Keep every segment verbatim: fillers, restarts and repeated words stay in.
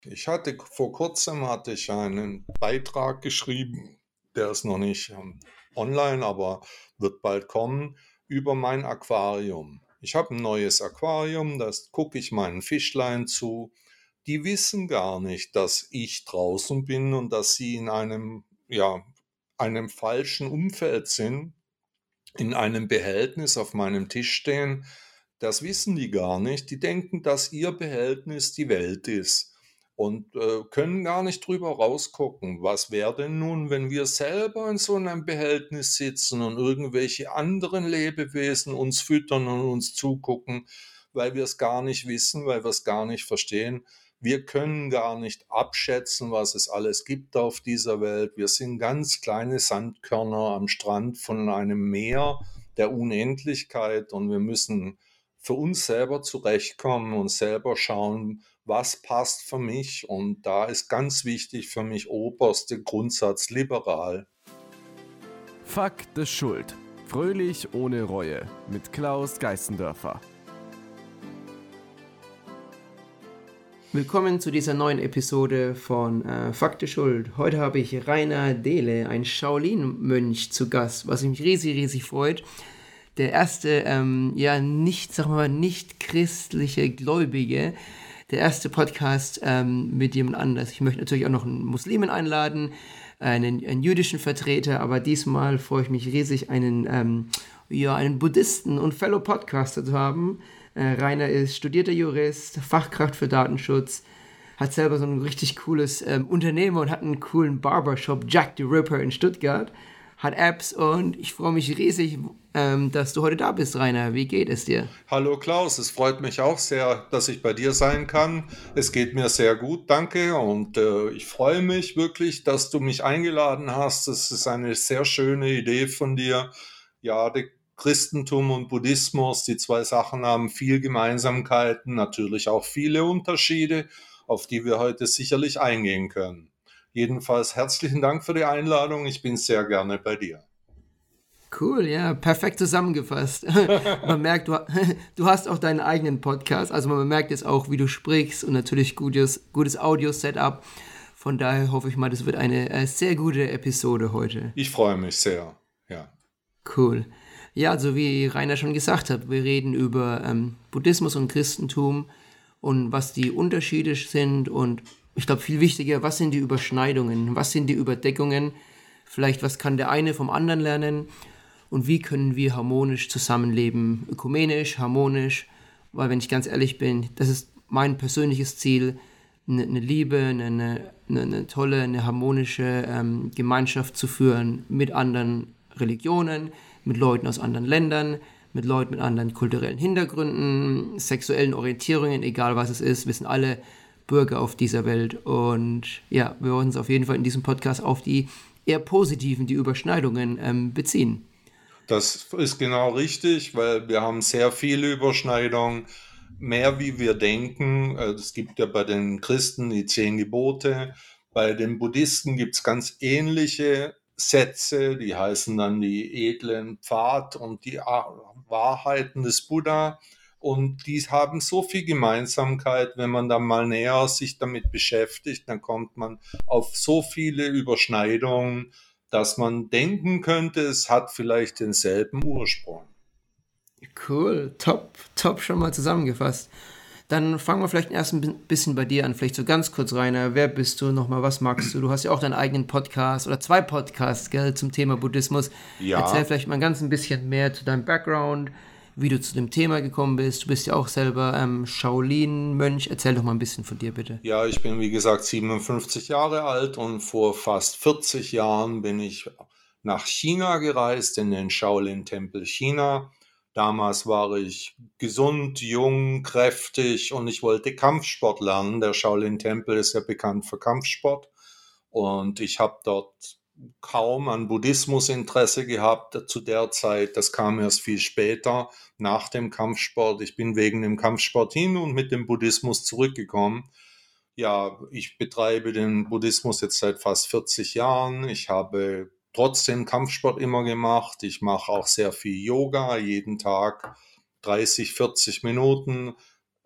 Ich hatte vor kurzem hatte ich einen Beitrag geschrieben, der ist noch nicht ähm, online, aber wird bald kommen, über mein Aquarium. Ich habe ein neues Aquarium, das gucke ich meinen Fischlein zu. Die wissen gar nicht, dass ich draußen bin und dass sie in einem, ja, einem falschen Umfeld sind, in einem Behältnis auf meinem Tisch stehen. Das wissen die gar nicht. Die denken, dass ihr Behältnis die Welt ist und äh, können gar nicht drüber rausgucken. Was wäre denn nun, wenn wir selber in so einem Behältnis sitzen und irgendwelche anderen Lebewesen uns füttern und uns zugucken, weil wir es gar nicht wissen, weil wir es gar nicht verstehen. Wir können gar nicht abschätzen, was es alles gibt auf dieser Welt. Wir sind ganz kleine Sandkörner am Strand von einem Meer der Unendlichkeit und wir müssen für uns selber zurechtkommen und selber schauen, was passt für mich. Und da ist ganz wichtig für mich oberste Grundsatz liberal. Fakt ist Schuld. Fröhlich ohne Reue mit Klaus Geißendörfer. Willkommen zu dieser neuen Episode von äh, Fakt ist Schuld. Heute habe ich Rainer Dehle, ein Shaolin-Mönch, zu Gast, was mich riesig, riesig freut. Der erste, ähm, ja, nicht, sagen wir mal, nicht christliche Gläubige, der erste Podcast ähm, mit jemand anders. Ich möchte natürlich auch noch einen Muslimen einladen, einen, einen jüdischen Vertreter, aber diesmal freue ich mich riesig, einen, ähm, ja, einen Buddhisten und Fellow-Podcaster zu haben. Äh, Rainer ist studierter Jurist, Fachkraft für Datenschutz, hat selber so ein richtig cooles ähm, Unternehmen und hat einen coolen Barbershop, Jack the Ripper in Stuttgart, hat Apps und ich freue mich riesig, ähm, dass du heute da bist, Rainer. Wie geht es dir? Hallo Klaus, es freut mich auch sehr, dass ich bei dir sein kann. Es geht mir sehr gut, danke. Und äh, ich freue mich wirklich, dass du mich eingeladen hast. Es ist eine sehr schöne Idee von dir. Ja, der Christentum und Buddhismus, die zwei Sachen haben viel Gemeinsamkeiten, natürlich auch viele Unterschiede, auf die wir heute sicherlich eingehen können. Jedenfalls herzlichen Dank für die Einladung. Ich bin sehr gerne bei dir. Cool, ja, perfekt zusammengefasst. Man merkt, du, du hast auch deinen eigenen Podcast, also man merkt jetzt auch, wie du sprichst und natürlich gutes, gutes Audio-Setup. Von daher hoffe ich mal, das wird eine äh, sehr gute Episode heute. Ich freue mich sehr, ja. Cool. Ja, also wie Rainer schon gesagt hat, wir reden über ähm, Buddhismus und Christentum und was die Unterschiede sind und ich glaube viel wichtiger, was sind die Überschneidungen, was sind die Überdeckungen, vielleicht was kann der eine vom anderen lernen und wie können wir harmonisch zusammenleben, ökumenisch, harmonisch, weil wenn ich ganz ehrlich bin, das ist mein persönliches Ziel, eine, eine Liebe, eine, eine, eine tolle, eine harmonische ähm, Gemeinschaft zu führen mit anderen Religionen, mit Leuten aus anderen Ländern, mit Leuten mit anderen kulturellen Hintergründen, sexuellen Orientierungen, egal was es ist, wir sind alle Bürger auf dieser Welt und ja, wir wollen uns auf jeden Fall in diesem Podcast auf die eher positiven, die Überschneidungen ähm, beziehen. Das ist genau richtig, weil wir haben sehr viele Überschneidungen, mehr wie wir denken. Äh, Es gibt ja bei den Christen die zehn Gebote, bei den Buddhisten gibt es ganz ähnliche Sätze, die heißen dann die edlen Pfad und die Wahrheiten des Buddha. Und die haben so viel Gemeinsamkeit, wenn man dann mal näher sich damit beschäftigt, dann kommt man auf so viele Überschneidungen, dass man denken könnte, es hat vielleicht denselben Ursprung. Cool, top, top schon mal zusammengefasst. Dann fangen wir vielleicht erst ein bisschen bei dir an. Vielleicht so ganz kurz, Rainer. Wer bist du nochmal? Was magst du? Du hast ja auch deinen eigenen Podcast oder zwei Podcasts, gell, zum Thema Buddhismus. Ja. Erzähl vielleicht mal ganz ein bisschen mehr zu deinem Background, wie du zu dem Thema gekommen bist. Du bist ja auch selber ähm, Shaolin-Mönch. Erzähl doch mal ein bisschen von dir, bitte. Ja, ich bin wie gesagt siebenundfünfzig Jahre alt und vor fast vierzig Jahren bin ich nach China gereist, in den Shaolin-Tempel China. Damals war ich gesund, jung, kräftig und ich wollte Kampfsport lernen. Der Shaolin-Tempel ist ja bekannt für Kampfsport. Und ich habe dort kaum an Buddhismus Interesse gehabt zu der Zeit. Das kam erst viel später, nach dem Kampfsport. Ich bin wegen dem Kampfsport hin und mit dem Buddhismus zurückgekommen. Ja, ich betreibe den Buddhismus jetzt seit fast vierzig Jahren. Ich habe trotzdem Kampfsport immer gemacht. Ich mache auch sehr viel Yoga, jeden Tag dreißig, vierzig Minuten.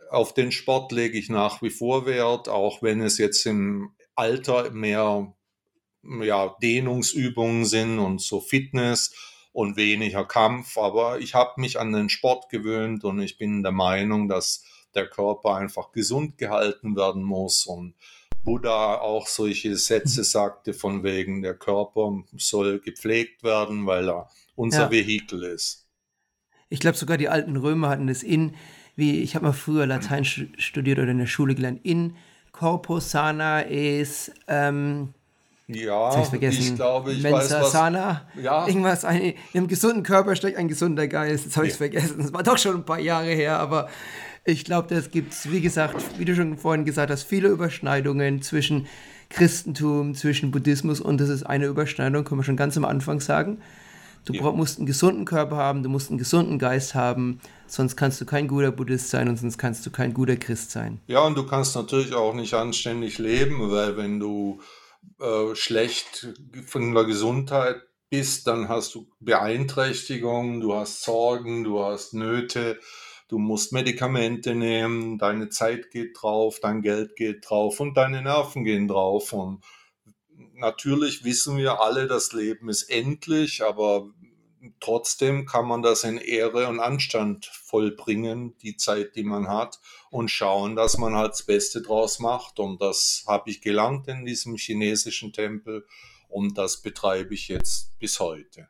auf den Sport lege ich nach wie vor Wert, auch wenn es jetzt im Alter mehr ja, Dehnungsübungen sind und so Fitness und weniger Kampf. Aber ich habe mich an den Sport gewöhnt und ich bin der Meinung, dass der Körper einfach gesund gehalten werden muss. Und Buddha auch solche Sätze sagte von wegen, der Körper soll gepflegt werden, weil er unser Ja. Vehikel ist. Ich glaube, sogar die alten Römer hatten das in, wie ich habe mal früher Latein studiert oder in der Schule gelernt, in corpus sana ist, ähm, Ja, jetzt hab ich vergessen, ich glaube, ich mensa weiß was. sana, Ja, irgendwas, ein, in einem gesunden Körper steckt ein gesunder Geist, jetzt habe ich es Ja. vergessen, das war doch schon ein paar Jahre her, aber ich glaube, das gibt es, wie gesagt, wie du schon vorhin gesagt hast, viele Überschneidungen zwischen Christentum, zwischen Buddhismus und das ist eine Überschneidung, können wir schon ganz am Anfang sagen. Du Ja. brauch- musst einen gesunden Körper haben, du musst einen gesunden Geist haben, sonst kannst du kein guter Buddhist sein und sonst kannst du kein guter Christ sein. Ja, und du kannst natürlich auch nicht anständig leben, weil wenn du äh, schlecht von der Gesundheit bist, dann hast du Beeinträchtigungen, du hast Sorgen, du hast Nöte, du musst Medikamente nehmen, deine Zeit geht drauf, dein Geld geht drauf und deine Nerven gehen drauf. Und natürlich wissen wir alle, das Leben ist endlich, aber trotzdem kann man das in Ehre und Anstand vollbringen, die Zeit, die man hat, und schauen, dass man halt das Beste draus macht. Und das habe ich gelernt in diesem chinesischen Tempel und das betreibe ich jetzt bis heute.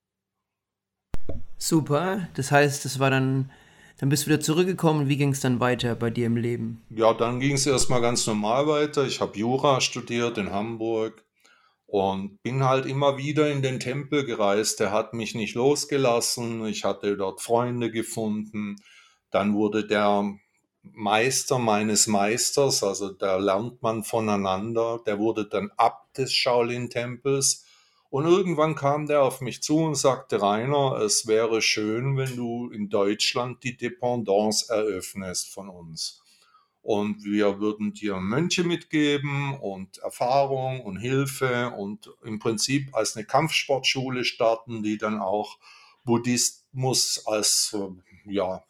Super, das heißt, das war dann, dann bist du wieder zurückgekommen. Wie ging es dann weiter bei dir im Leben? Ja, dann ging es erstmal ganz normal weiter. Ich habe Jura studiert in Hamburg und bin halt immer wieder in den Tempel gereist. Der hat mich nicht losgelassen. Ich hatte dort Freunde gefunden. Dann wurde der Meister meines Meisters, also da lernt man voneinander, der wurde dann Abt des Shaolin-Tempels. Und irgendwann kam der auf mich zu und sagte, Rainer, es wäre schön, wenn du in Deutschland die Dependance eröffnest von uns. Und wir würden dir Mönche mitgeben und Erfahrung und Hilfe und im Prinzip als eine Kampfsportschule starten, die dann auch Buddhismus als äh, ja,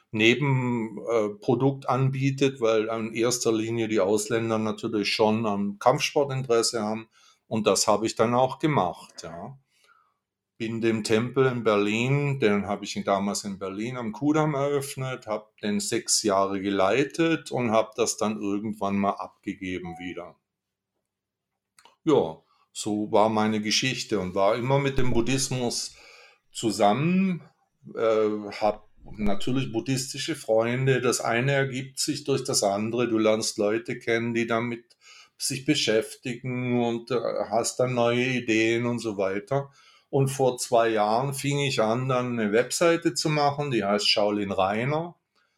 Nebenprodukt anbietet, weil in erster Linie die Ausländer natürlich schon am Kampfsportinteresse haben. Und das habe ich dann auch gemacht, ja. Bin dem Tempel in Berlin, den habe ich damals in Berlin am Kudamm eröffnet, habe den sechs Jahre geleitet und habe das dann irgendwann mal abgegeben wieder. Ja, so war meine Geschichte und war immer mit dem Buddhismus zusammen, äh, habe natürlich buddhistische Freunde. Das eine ergibt sich durch das andere. Du lernst Leute kennen, die damit sich beschäftigen und äh, hast dann neue Ideen und so weiter. Und vor zwei Jahren fing ich an, dann eine Webseite zu machen, die heißt Shaolin Rainer.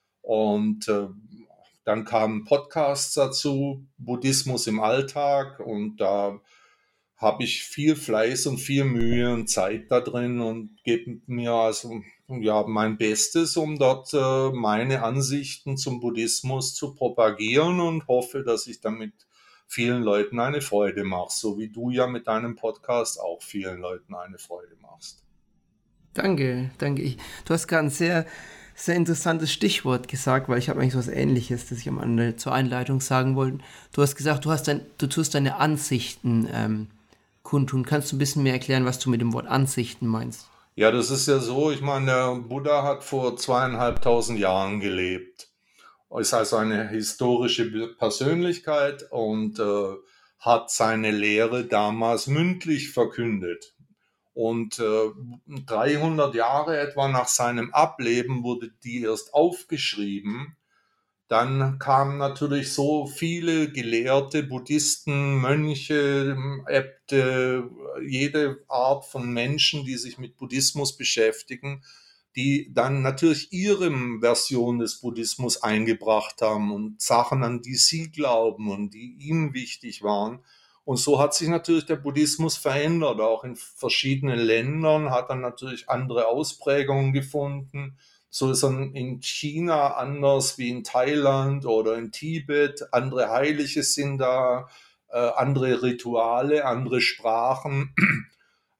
Und äh, dann kamen Podcasts dazu, Buddhismus im Alltag. Und da habe ich viel Fleiß und viel Mühe und Zeit da drin und gebe mir also ja mein Bestes, um dort äh, meine Ansichten zum Buddhismus zu propagieren und hoffe, dass ich damit vielen Leuten eine Freude mache, so wie du ja mit deinem Podcast auch vielen Leuten eine Freude machst. Danke, danke. Ich, du hast gerade ein sehr, sehr interessantes Stichwort gesagt, weil ich habe eigentlich was Ähnliches, das ich am Ende zur Einleitung sagen wollte. Du hast gesagt, du, hast dein, du tust deine Ansichten ähm, kundtun. Kannst du ein bisschen mehr erklären, was du mit dem Wort Ansichten meinst? Ja, das ist ja so, ich meine, der Buddha hat vor zweieinhalbtausend Jahren gelebt. Ist also eine historische Persönlichkeit und äh, hat seine Lehre damals mündlich verkündet. Und äh, dreihundert Jahre etwa nach seinem Ableben wurde die erst aufgeschrieben. Dann kamen natürlich so viele Gelehrte, Buddhisten, Mönche, Äbte, jede Art von Menschen, die sich mit Buddhismus beschäftigen, die dann natürlich ihre Version des Buddhismus eingebracht haben und Sachen, an die sie glauben und die ihnen wichtig waren. Und so hat sich natürlich der Buddhismus verändert, auch in verschiedenen Ländern hat er natürlich andere Ausprägungen gefunden. So ist er in China anders wie in Thailand oder in Tibet. Andere Heilige sind da, äh, andere Rituale, andere Sprachen.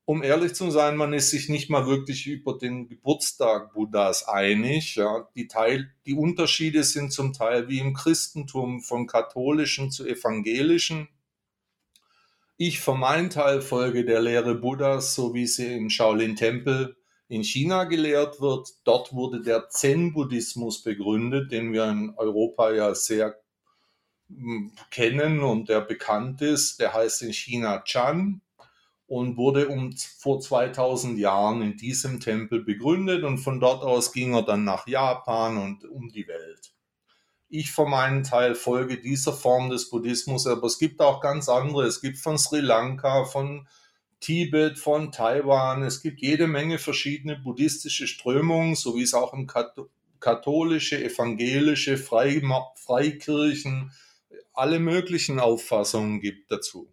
um ehrlich zu sein, man ist sich nicht mal wirklich über den Geburtstag Buddhas einig. Ja. Die, Teil, die Unterschiede sind zum Teil wie im Christentum von katholischen zu evangelischen. Ich für meinen Teil folge der Lehre Buddhas, so wie sie im Shaolin-Tempel in China gelehrt wird. Dort wurde der Zen-Buddhismus begründet, den wir in Europa ja sehr mh, kennen und der bekannt ist. Der heißt in China Chan und wurde um, vor zweitausend Jahren in diesem Tempel begründet und von dort aus ging er dann nach Japan und um die Welt. Ich für meinen Teil folge dieser Form des Buddhismus, aber es gibt auch ganz andere. Es gibt von Sri Lanka, von Tibet, von Taiwan, es gibt jede Menge verschiedene buddhistische Strömungen, so wie es auch im katholische, evangelische, Freima- Freikirchen, alle möglichen Auffassungen gibt dazu.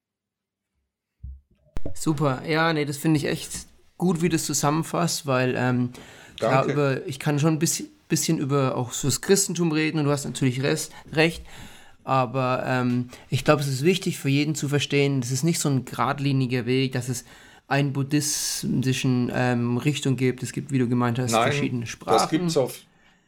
Super, ja, nee, das finde ich echt gut, wie du es zusammenfasst, weil ähm, klar, über, ich kann schon ein bisschen, bisschen über auch so das Christentum reden und du hast natürlich res- recht, aber ähm, ich glaube, es ist wichtig für jeden zu verstehen, das ist nicht so ein geradliniger Weg, dass es einen buddhistischen ähm, Richtung gibt. Es gibt, wie du gemeint hast, Nein, verschiedene Sprachen. Das gibt's auf.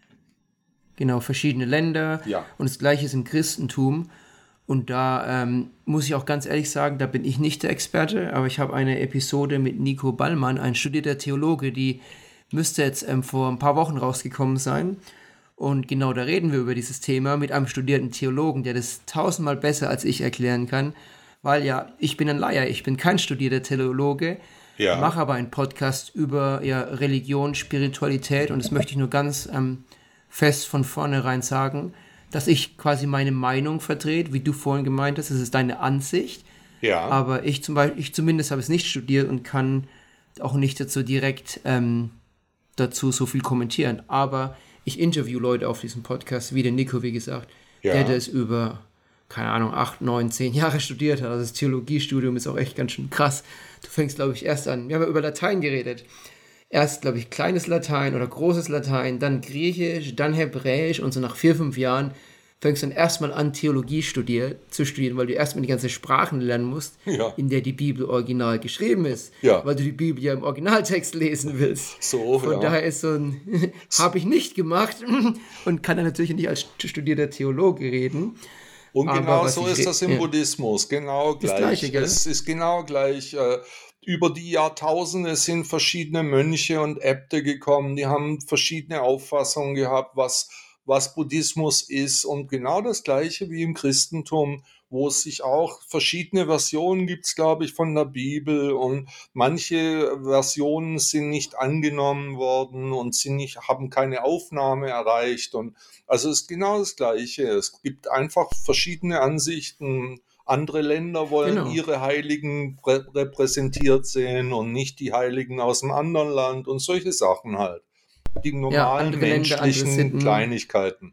Genau, verschiedene Länder. Ja. Und das Gleiche ist im Christentum. Und da ähm, muss ich auch ganz ehrlich sagen, da bin ich nicht der Experte, aber ich habe eine Episode mit Nico Ballmann, ein studierter Theologe, die müsste jetzt ähm, vor ein paar Wochen rausgekommen sein. Und genau da reden wir über dieses Thema mit einem studierten Theologen, der das tausendmal besser als ich erklären kann, weil ja, ich bin ein Laie, ich bin kein studierter Theologe, ja. mache aber einen Podcast über ja, Religion, Spiritualität und das möchte ich nur ganz ähm, fest von vornherein sagen, dass ich quasi meine Meinung vertrete, wie du vorhin gemeint hast, das ist deine Ansicht, ja. aber ich zum Beispiel, ich zumindest habe es nicht studiert und kann auch nicht dazu direkt ähm, dazu so viel kommentieren, aber ich interview Leute auf diesem Podcast, wie der Nico, wie gesagt, ja. der das über, keine Ahnung, acht, neun, zehn Jahre studiert hat. Also das Theologiestudium ist auch echt ganz schön krass. Du fängst, glaube ich, erst an, wir haben ja über Latein geredet. Erst, glaube ich, kleines Latein oder großes Latein, dann Griechisch, dann Hebräisch und so nach vier, fünf Jahren fängst du dann erstmal an, Theologie studier, zu studieren, weil du erstmal die ganze Sprachen lernen musst, ja. in der die Bibel original geschrieben ist, ja. weil du die Bibel ja im Originaltext lesen willst. So, Von ja. daher ist so ein, habe ich nicht gemacht und kann dann natürlich nicht als studierter Theologe reden. Und genau so ist das im ja. Buddhismus, genau gleich. Das Gleiche, gell? Es ist genau gleich. Äh, über die Jahrtausende sind verschiedene Mönche und Äbte gekommen, die haben verschiedene Auffassungen gehabt, was, was Buddhismus ist und genau das Gleiche wie im Christentum, wo es sich auch verschiedene Versionen gibt, glaube ich, von der Bibel und manche Versionen sind nicht angenommen worden und sind nicht, haben keine Aufnahme erreicht und also es ist genau das Gleiche. Es gibt einfach verschiedene Ansichten. Andere Länder wollen genau. ihre Heiligen prä- repräsentiert sehen und nicht die Heiligen aus einem anderen Land und solche Sachen halt. Die normalen ja, menschlichen Länder, Kleinigkeiten.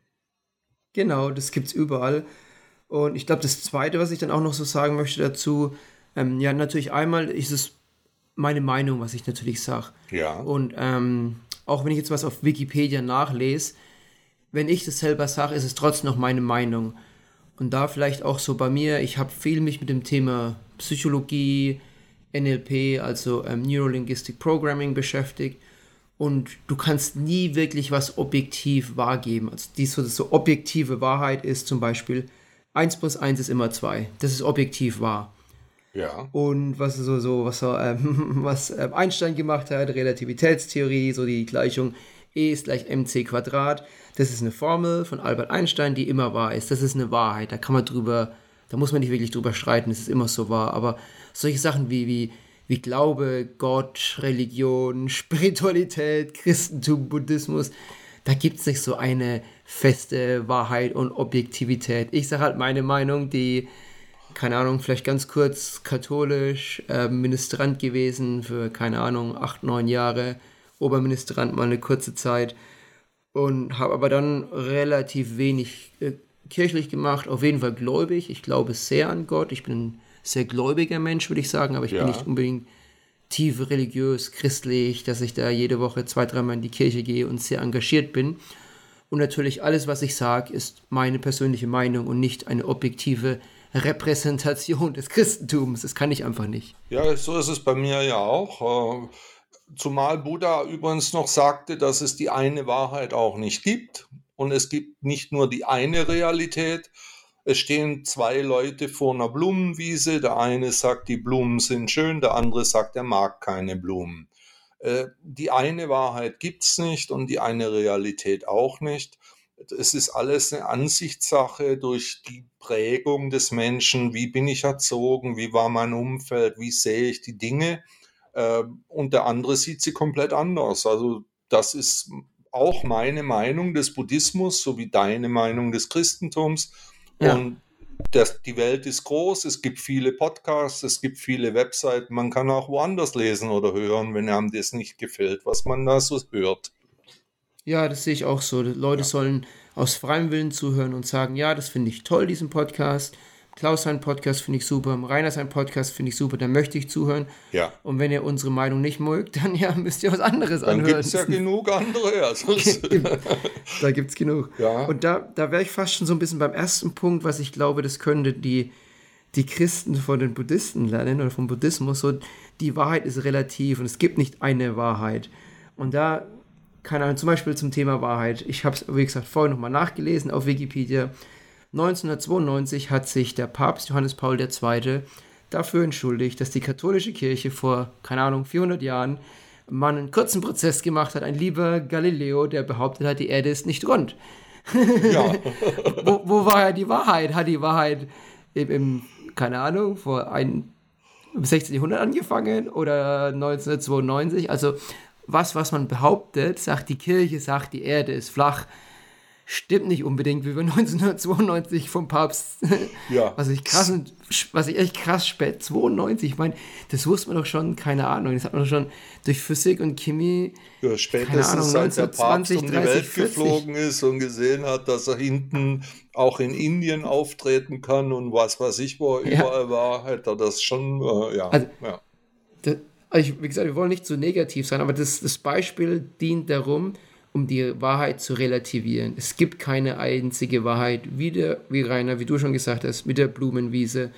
Genau, das gibt's überall. Und ich glaube, das Zweite, was ich dann auch noch so sagen möchte dazu, ähm, ja, natürlich einmal ist es meine Meinung, was ich natürlich sage. Ja. Und ähm, auch wenn ich jetzt was auf Wikipedia nachlese, wenn ich das selber sage, ist es trotzdem noch meine Meinung. Und da vielleicht auch so bei mir, ich habe viel mich mit dem Thema Psychologie, N L P, also ähm, Neurolinguistic Programming beschäftigt. Und du kannst nie wirklich was objektiv wahrgeben. Also die so, so objektive Wahrheit ist zum Beispiel, eins plus eins ist immer zwei. Das ist objektiv wahr. Ja. Und was so, so was, so, ähm, was ähm, Einstein gemacht hat, Relativitätstheorie, so die Gleichung E ist gleich mc Quadrat. Das ist eine Formel von Albert Einstein, die immer wahr ist. Das ist eine Wahrheit. Da kann man drüber, da muss man nicht wirklich drüber streiten, es ist immer so wahr. Aber solche Sachen wie, wie, wie Glaube, Gott, Religion, Spiritualität, Christentum, Buddhismus, da gibt es nicht so eine feste Wahrheit und Objektivität. Ich sage halt meine Meinung, die, keine Ahnung, vielleicht ganz kurz katholisch, äh, Ministrant gewesen für, keine Ahnung, acht, neun Jahre, Oberministrant mal eine kurze Zeit und habe aber dann relativ wenig äh, kirchlich gemacht, auf jeden Fall gläubig. Ich glaube sehr an Gott, ich bin ein sehr gläubiger Mensch, würde ich sagen, aber ich ja. bin nicht unbedingt tief religiös, christlich, dass ich da jede Woche zwei, dreimal in die Kirche gehe und sehr engagiert bin. Und natürlich alles, was ich sage, ist meine persönliche Meinung und nicht eine objektive Repräsentation des Christentums. Das kann ich einfach nicht. Ja, so ist es bei mir ja auch. Äh, Zumal Buddha übrigens noch sagte, dass es die eine Wahrheit auch nicht gibt. Und es gibt nicht nur die eine Realität. Es stehen zwei Leute vor einer Blumenwiese. Der eine sagt, die Blumen sind schön, der andere sagt, er mag keine Blumen. Äh, Die eine Wahrheit gibt es nicht und die eine Realität auch nicht. Es ist alles eine Ansichtssache durch die Prägung des Menschen. Wie bin ich erzogen? Wie war mein Umfeld? Wie sehe ich die Dinge? Äh, Und der andere sieht sie komplett anders. Also das ist auch meine Meinung des Buddhismus, sowie deine Meinung des Christentums. Ja. Und das, die Welt ist groß, es gibt viele Podcasts, es gibt viele Webseiten, man kann auch woanders lesen oder hören, wenn einem das nicht gefällt, was man da so hört. Ja, das sehe ich auch so. Die Leute sollen aus freiem Willen zuhören und sagen, ja, das finde ich toll, diesen Podcast. Klaus sein Podcast finde ich super, Rainer sein Podcast finde ich super, da möchte ich zuhören. Ja. Und wenn ihr unsere Meinung nicht mögt, dann ja, müsst ihr was anderes Dann anhören. gibt es ja genug andere. Also Da gibt es genug. Ja. Und da, da wäre ich fast schon so ein bisschen beim ersten Punkt, was ich glaube, das könnte die, die Christen von den Buddhisten lernen oder vom Buddhismus. So, die Wahrheit ist relativ und es gibt nicht eine Wahrheit. Und da, keine Ahnung, zum Beispiel zum Thema Wahrheit. Ich habe es, wie gesagt, vorhin nochmal nachgelesen auf Wikipedia. neunzehnhundertzweiundneunzig hat sich der Papst Johannes Paul der Zweite dafür entschuldigt, dass die katholische Kirche vor, keine Ahnung, vierhundert Jahren mal einen kurzen Prozess gemacht hat. Ein lieber Galileo, der behauptet hat, die Erde ist nicht rund. Ja. wo, wo war ja die Wahrheit? Hat die Wahrheit im, im keine Ahnung, vor ein, im sechzehnten Jahrhundert angefangen oder neunzehnhundertzweiundneunzig? Also was, was man behauptet, sagt die Kirche, sagt die Erde ist flach, stimmt nicht unbedingt, wie wir neunzehnhundertzweiundneunzig vom Papst, Ja. was ich krass, was ich echt krass spät, zweiundneunzig, ich meine, das wusste man doch schon, keine Ahnung, das hat man doch schon durch Physik und Chemie, Ja, keine spätestens Ahnung, seit der Papst neunzehnhundertzwanzig, um die dreißig, Welt vierzig. geflogen ist und gesehen hat, dass er hinten auch in Indien auftreten kann und was weiß ich, wo er Ja. überall war, hat er das schon, äh, ja. Also- ja. Das, also ich, wie gesagt, wir wollen nicht zu negativ sein, aber das, das Beispiel dient darum, um die Wahrheit zu relativieren. Es gibt keine einzige Wahrheit, wie, der, wie Rainer, wie du schon gesagt hast, mit der Blumenwiese.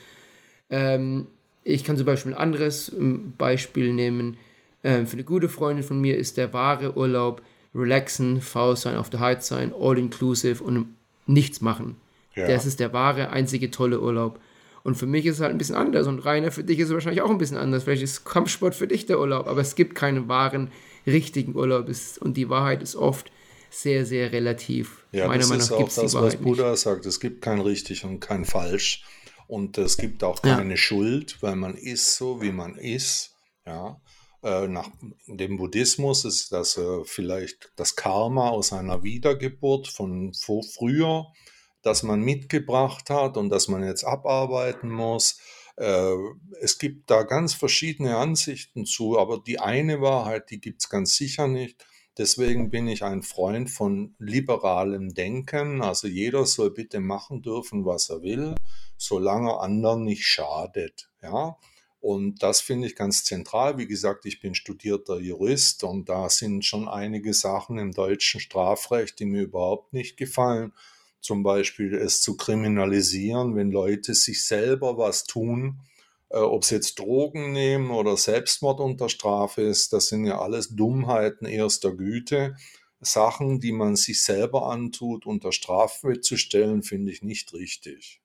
Ähm, ich kann zum Beispiel ein anderes ähm, Beispiel nehmen. Ähm, für eine gute Freundin von mir ist der wahre Urlaub relaxen, faul sein, auf der Heiz sein, all inclusive und nichts machen. Ja. Das ist der wahre, einzige tolle Urlaub. Und für mich ist es halt ein bisschen anders. Und Rainer, für dich ist es wahrscheinlich auch ein bisschen anders. Vielleicht ist Kampfsport für dich der Urlaub, aber es gibt keinen wahren, richtigen Urlaub. Es- Und die Wahrheit ist oft sehr, sehr relativ. Ja, Meiner das Meinung ist nach auch gibt es die das, was Wahrheit nicht. Buddha sagt. Es gibt kein richtig und kein falsch. Und es gibt auch Ja. keine Schuld, weil man ist so, wie man ist. Ja. Äh, Nach dem Buddhismus ist das äh, vielleicht das Karma aus einer Wiedergeburt von vor früher, das man mitgebracht hat und das man jetzt abarbeiten muss. Äh, Es gibt da ganz verschiedene Ansichten zu, aber die eine Wahrheit, die gibt es ganz sicher nicht. Deswegen bin ich ein Freund von liberalem Denken. Also jeder soll bitte machen dürfen, was er will, solange anderen nicht schadet. Ja? Und das finde ich ganz zentral. Wie gesagt, ich bin studierter Jurist und da sind schon einige Sachen im deutschen Strafrecht, die mir überhaupt nicht gefallen. Zum Beispiel es zu kriminalisieren, wenn Leute sich selber was tun, äh, ob sie jetzt Drogen nehmen oder Selbstmord unter Strafe ist, das sind ja alles Dummheiten erster Güte. Sachen, die man sich selber antut, unter Strafe zu stellen, finde ich nicht richtig.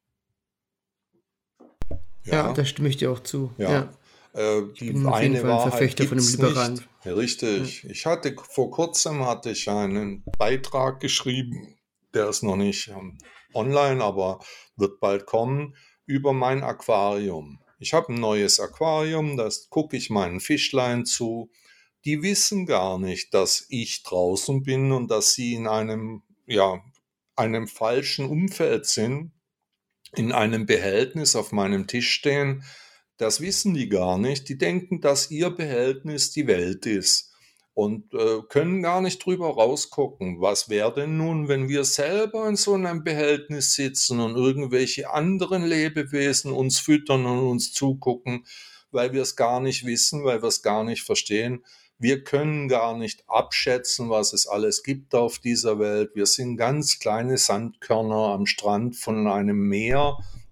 Ja, da stimme ich dir auch zu. Ja. Ja. Äh, die bin auf jeden eine Fall ein Wahrheit Verfechter von dem gibt's Liberalen. nicht. Ja, richtig. Ich hatte vor kurzem hatte ich einen Beitrag geschrieben, der ist noch nicht ähm, online, aber wird bald kommen, über mein Aquarium. Ich habe ein neues Aquarium, das gucke ich meinen Fischlein zu. Die wissen gar nicht, dass ich draußen bin und dass sie in einem, ja, einem falschen Umfeld sind, in einem Behältnis auf meinem Tisch stehen. Das wissen die gar nicht. Die denken, dass ihr Behältnis die Welt ist und äh, können gar nicht drüber rausgucken. Was wäre denn nun, wenn wir selber in so einem Behältnis sitzen und irgendwelche anderen Lebewesen uns füttern und uns zugucken, weil wir es gar nicht wissen, weil wir es gar nicht verstehen. Wir können gar nicht abschätzen, was es alles gibt auf dieser Welt. Wir sind ganz kleine Sandkörner am Strand von einem Meer,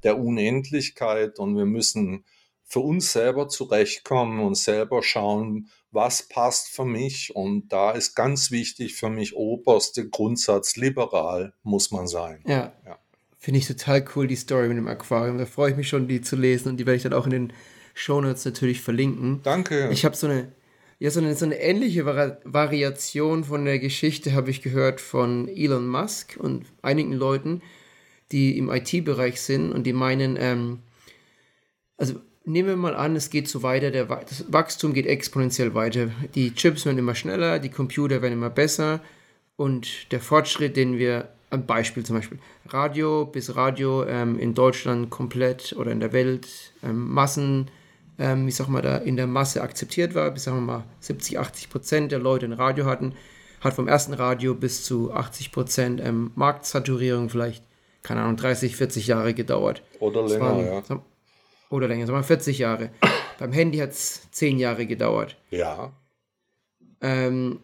der Unendlichkeit und wir müssen für uns selber zurechtkommen und selber schauen, was passt für mich. Und da ist ganz wichtig für mich oberste Grundsatz, liberal muss man sein. Ja, Ja. finde ich total cool, die Story mit dem Aquarium. Da freue ich mich schon, die zu lesen und die werde ich dann auch in den Shownotes natürlich verlinken. Danke. Ich habe so eine, ja, so eine, so eine ähnliche Vari- Variation von der Geschichte habe ich gehört von Elon Musk und einigen Leuten, die im I T-Bereich sind und die meinen, ähm, also nehmen wir mal an, es geht so weiter, der, Wa- das Wachstum geht exponentiell weiter. Die Chips werden immer schneller, die Computer werden immer besser und der Fortschritt, den wir, ein Beispiel zum Beispiel, Radio bis Radio ähm, in Deutschland komplett oder in der Welt ähm, Massen, ähm, wie sag mal da, in der Masse akzeptiert war, bis sagen wir mal siebzig, achtzig Prozent der Leute ein Radio hatten, hat vom ersten Radio bis zu achtzig Prozent ähm, Marktsaturierung vielleicht, keine Ahnung, dreißig, vierzig Jahre gedauert. Oder Das länger, waren, ja. sag- Oder länger, sagen wir mal vierzig Jahre. Beim Handy hat es zehn Jahre gedauert. Ja, Ähm,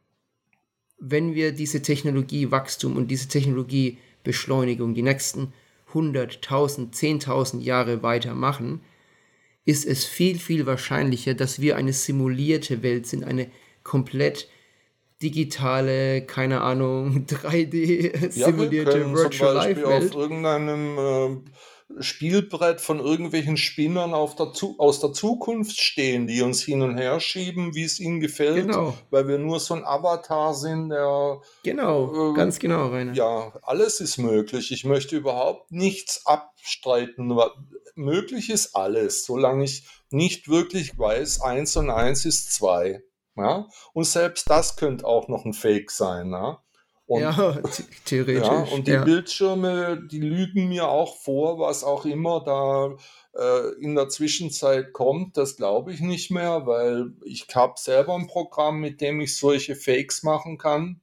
wenn wir diese Technologiewachstum und diese Technologiebeschleunigung die nächsten hundert, tausend, zehntausend Jahre weitermachen, ist es viel, viel wahrscheinlicher, dass wir eine simulierte Welt sind, eine komplett digitale, keine Ahnung, drei D ja, wir simulierte können zum Virtual Beispiel Life auf Welt. irgendeinem äh, Spielbrett von irgendwelchen Spinnern auf der Zu aus der Zukunft stehen, die uns hin und her schieben, wie es ihnen gefällt, Genau, weil wir nur so ein Avatar sind, der genau, äh, ganz genau, Rainer. ja, alles ist möglich. Ich möchte überhaupt nichts abstreiten. Wa- Möglich ist alles, solange ich nicht wirklich weiß, eins und eins ist zwei. Ja? Und selbst das könnte auch noch ein Fake sein. Ja? Und Ja, the- ja, theoretisch, und die ja. Bildschirme, die lügen mir auch vor, was auch immer da äh, in der Zwischenzeit kommt, das glaube ich nicht mehr, weil ich habe selber ein Programm, mit dem ich solche Fakes machen kann.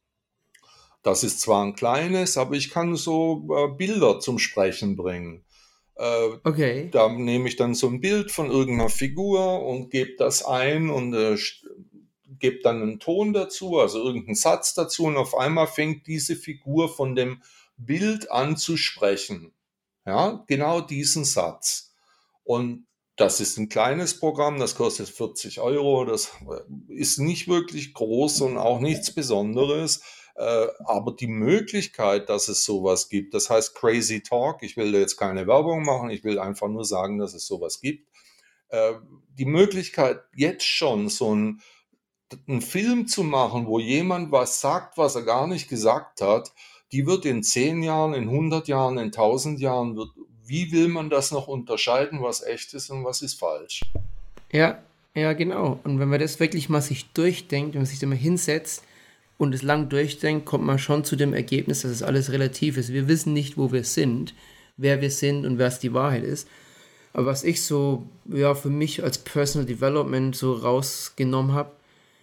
Das ist zwar ein kleines, aber ich kann so äh, Bilder zum Sprechen bringen. Äh, Okay, Da nehme ich dann so ein Bild von irgendeiner Figur und gebe das ein und äh, st- gebe dann einen Ton dazu, also irgendeinen Satz dazu und auf einmal fängt diese Figur von dem Bild an zu sprechen. Ja, genau diesen Satz. Und das ist ein kleines Programm, das kostet vierzig Euro, das äh, ist nicht wirklich groß und auch nichts Besonderes. Äh, aber die Möglichkeit, dass es sowas gibt, das heißt Crazy Talk, ich will da jetzt keine Werbung machen, ich will einfach nur sagen, dass es sowas gibt. Äh, Die Möglichkeit, jetzt schon so ein einen Film zu machen, wo jemand was sagt, was er gar nicht gesagt hat, die wird in zehn Jahren, in hundert Jahren, in tausend Jahren, wird, wie will man das noch unterscheiden, was echt ist und was ist falsch? ja, ja, genau. Und wenn man das wirklich mal sich durchdenkt, wenn man sich da mal hinsetzt und es lang durchdenkt, kommt man schon zu dem Ergebnis, dass es alles relativ ist. Wir wissen nicht, wo wir sind, wer wir sind und was die Wahrheit ist. Aber was ich so, ja, für mich als Personal Development so rausgenommen habe,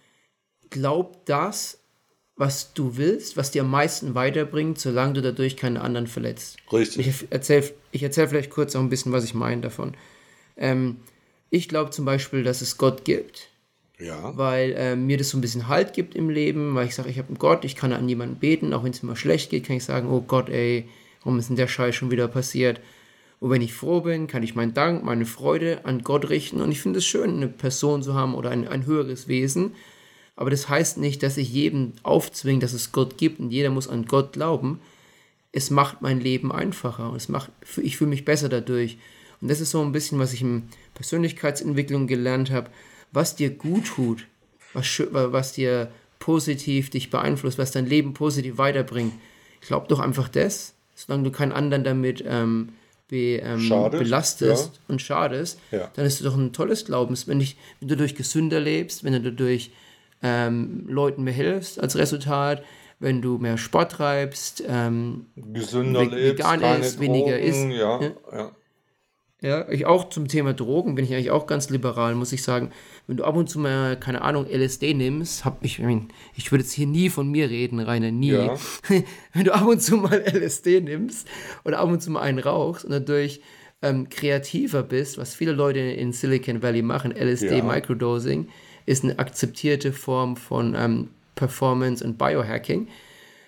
glaub das, was du willst, was dir am meisten weiterbringt, solange du dadurch keine anderen verletzt. Richtig. Ich erzähle ich erzähl vielleicht kurz auch ein bisschen, was ich meine davon. Ähm, ich glaube zum Beispiel, dass es Gott gibt, Ja, weil ähm, mir das so ein bisschen Halt gibt im Leben, weil ich sage, ich habe einen Gott, ich kann an jemanden beten, auch wenn es mir schlecht geht, kann ich sagen, oh Gott, ey, warum ist denn der Scheiß schon wieder passiert? Und wenn ich froh bin, kann ich meinen Dank, meine Freude an Gott richten. Und ich finde es schön, eine Person zu haben oder ein, ein höheres Wesen. Aber das heißt nicht, dass ich jedem aufzwinge, dass es Gott gibt und jeder muss an Gott glauben. Es macht mein Leben einfacher und es macht, ich fühle mich besser dadurch. Und das ist so ein bisschen, was ich in Persönlichkeitsentwicklung gelernt habe, was dir gut tut, was, schö- was dir positiv dich beeinflusst, was dein Leben positiv weiterbringt. Glaub doch einfach das, solange du keinen anderen damit ähm, be, ähm, Schadest, belastest ja. und schadest, Ja. dann ist es doch ein tolles Glaubens. Wenn, ich, wenn du durch gesünder lebst, wenn du dadurch ähm, Leuten mehr hilfst als Resultat, wenn du mehr Sport treibst, ähm, gesünder ve- lebst, vegan keine isst, weniger Drogen, isst. ja, Ja. ja. Ja, ich auch zum Thema Drogen bin ich eigentlich auch ganz liberal, muss ich sagen. Wenn du ab und zu mal, keine Ahnung, L S D nimmst, hab ich, ich, mein, ich würde jetzt hier nie von mir reden, Rainer, nie. Ja. Wenn du ab und zu mal L S D nimmst oder ab und zu mal einen rauchst und dadurch ähm, kreativer bist, was viele Leute in Silicon Valley machen, L S D Ja. Microdosing, ist eine akzeptierte Form von ähm, Performance und Biohacking.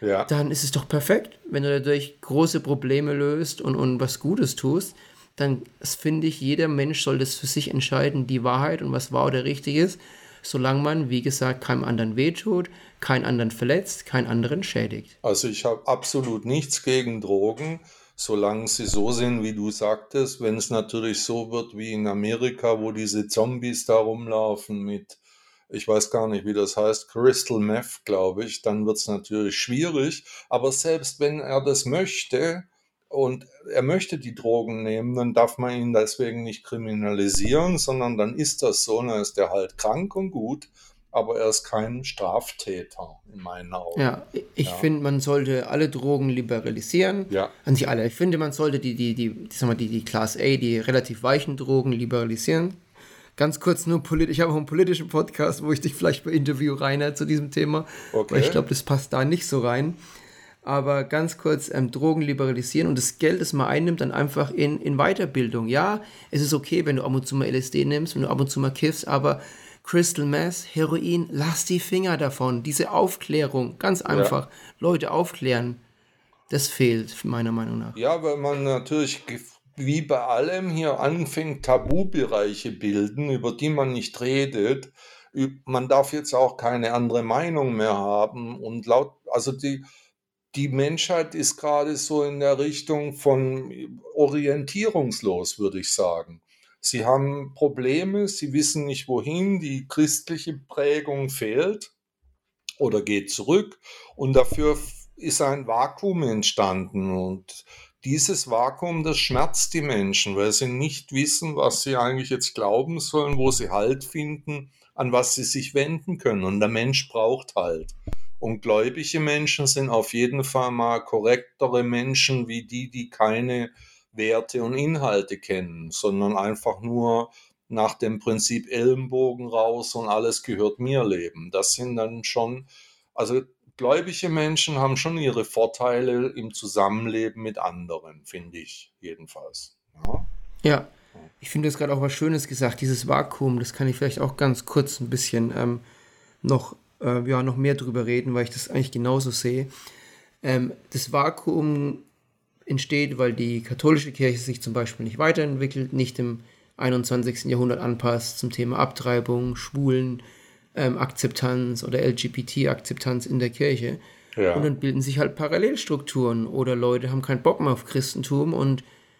Ja. dann ist es doch perfekt. Wenn du dadurch große Probleme löst und, und was Gutes tust, dann finde ich, jeder Mensch soll das für sich entscheiden, die Wahrheit und was wahr oder richtig ist, solange man, wie gesagt, keinem anderen wehtut, keinen anderen verletzt, keinen anderen schädigt. Also ich habe absolut nichts gegen Drogen, solange sie so sind, wie du sagtest. Wenn es natürlich so wird wie in Amerika, wo diese Zombies da rumlaufen mit, ich weiß gar nicht, wie das heißt, Crystal Meth, glaube ich, dann wird es natürlich schwierig. Aber selbst wenn er das möchte und er möchte die Drogen nehmen, dann darf man ihn deswegen nicht kriminalisieren, sondern dann ist das so, dann ist er halt krank und gut, aber er ist kein Straftäter in meinen Augen. Ja, ich Ja. finde, man sollte alle Drogen liberalisieren. Ja. Also nicht alle. Ich finde, man sollte die, die, die, die, sag mal, die, die Class A, die relativ weichen Drogen liberalisieren. Ganz kurz nur politisch. Ich habe auch einen politischen Podcast, wo ich dich vielleicht bei Interview reine zu diesem Thema. Okay. Weil ich glaube, das passt da nicht so rein. Aber ganz kurz, ähm, Drogen liberalisieren und das Geld, das man einnimmt, dann einfach in, in Weiterbildung. Ja, es ist okay, wenn du ab und zu mal L S D nimmst, wenn du ab und zu mal kiffst, aber Crystal Meth, Heroin, lass die Finger davon. Diese Aufklärung, ganz einfach. Leute aufklären, das fehlt meiner Meinung nach. Ja, weil man natürlich ge- wie bei allem hier anfängt, Tabubereiche bilden, über die man nicht redet. Ü- Man darf jetzt auch keine andere Meinung mehr haben. Und laut, also die, die Menschheit ist gerade so in der Richtung von orientierungslos, würde ich sagen. Sie haben Probleme, sie wissen nicht wohin, die christliche Prägung fehlt oder geht zurück und dafür ist ein Vakuum entstanden und dieses Vakuum, das schmerzt die Menschen, weil sie nicht wissen, was sie eigentlich jetzt glauben sollen, wo sie Halt finden, an was sie sich wenden können. Und der Mensch braucht Halt. Und gläubige Menschen sind auf jeden Fall mal korrektere Menschen wie die, die keine Werte und Inhalte kennen, sondern einfach nur nach dem Prinzip Ellenbogen raus und alles gehört mir leben. Das sind dann schon, also gläubige Menschen haben schon ihre Vorteile im Zusammenleben mit anderen, finde ich jedenfalls. Ja. Ja, ich finde das gerade auch was Schönes gesagt, dieses Vakuum, das kann ich vielleicht auch ganz kurz ein bisschen ähm, noch, äh, ja, noch mehr drüber reden, weil ich das eigentlich genauso sehe. Ähm, das Vakuum entsteht, weil die katholische Kirche sich zum Beispiel nicht weiterentwickelt, nicht im einundzwanzigsten Jahrhundert anpasst zum Thema Abtreibung, Schwulen, ähm, Akzeptanz oder L G B T-Akzeptanz in der Kirche. Ja. Und dann bilden sich halt Parallelstrukturen oder Leute haben keinen Bock mehr auf Christentum und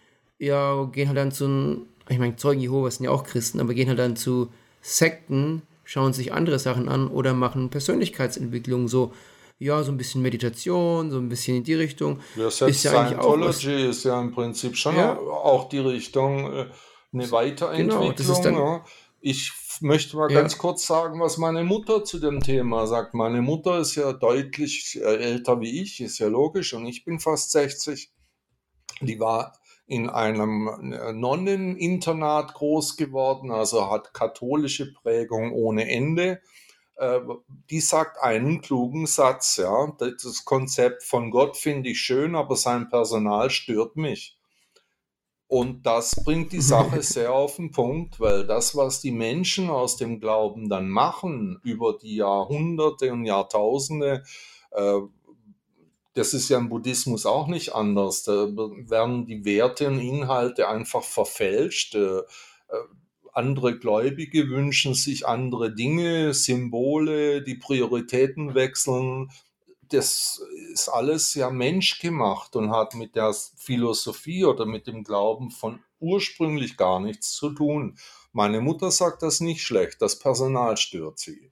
ja, gehen halt dann zu, ich meine, Zeugen Jehovas sind ja auch Christen, aber gehen halt dann zu Sekten, schauen sich andere Sachen an oder machen Persönlichkeitsentwicklung, so, ja, so ein bisschen Meditation, so ein bisschen in die Richtung. Ja, selbst Ist ja eigentlich auch was. Scientology ist ja im Prinzip schon Ja. auch die Richtung, äh, eine Weiterentwicklung. Genau, das ist dann- ja. Ich f- möchte mal Ja. ganz kurz sagen, was meine Mutter zu dem Thema sagt. Meine Mutter ist ja deutlich äh, älter wie ich, ist ja logisch, und ich bin fast sechzig. Die war in einem äh, Nonneninternat groß geworden, also hat katholische Prägung ohne Ende. Äh, Die sagt einen klugen Satz, ja. Das Konzept von Gott finde ich schön, aber sein Personal stört mich. Und das bringt die Sache sehr auf den Punkt, weil das, was die Menschen aus dem Glauben dann machen über die Jahrhunderte und Jahrtausende, äh, das ist ja im Buddhismus auch nicht anders. Da werden die Werte und Inhalte einfach verfälscht. Äh, äh, Andere Gläubige wünschen sich andere Dinge, Symbole, die Prioritäten wechseln. Das ist alles ja menschgemacht und hat mit der Philosophie oder mit dem Glauben von ursprünglich gar nichts zu tun. Meine Mutter sagt das nicht schlecht, das Personal stört sie.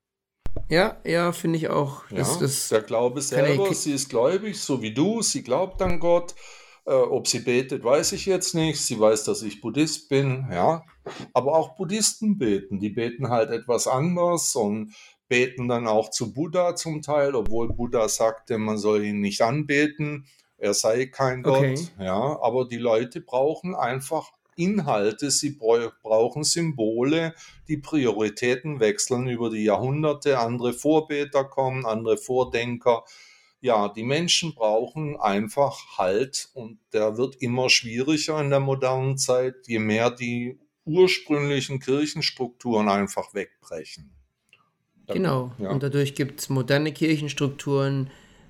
Ja, ja, finde ich auch. Das, Ja, das, der Glaube kann selber, ich- sie ist gläubig, so wie du, sie glaubt an Gott. Äh, ob sie betet, weiß ich jetzt nicht. Sie weiß, dass ich Buddhist bin, ja. Aber auch Buddhisten beten. Die beten halt etwas anders und beten dann auch zu Buddha zum Teil, obwohl Buddha sagte, man soll ihn nicht anbeten, er sei kein Okay. Gott, ja. Aber die Leute brauchen einfach Inhalte, sie bräu- brauchen Symbole, die Prioritäten wechseln über die Jahrhunderte, andere Vorbeter kommen, andere Vordenker. Ja, die Menschen brauchen einfach Halt und der wird immer schwieriger in der modernen Zeit, je mehr die ursprünglichen Kirchenstrukturen einfach wegbrechen. Dann- Genau. Ja. Und dadurch gibt es moderne Kirchenstrukturen,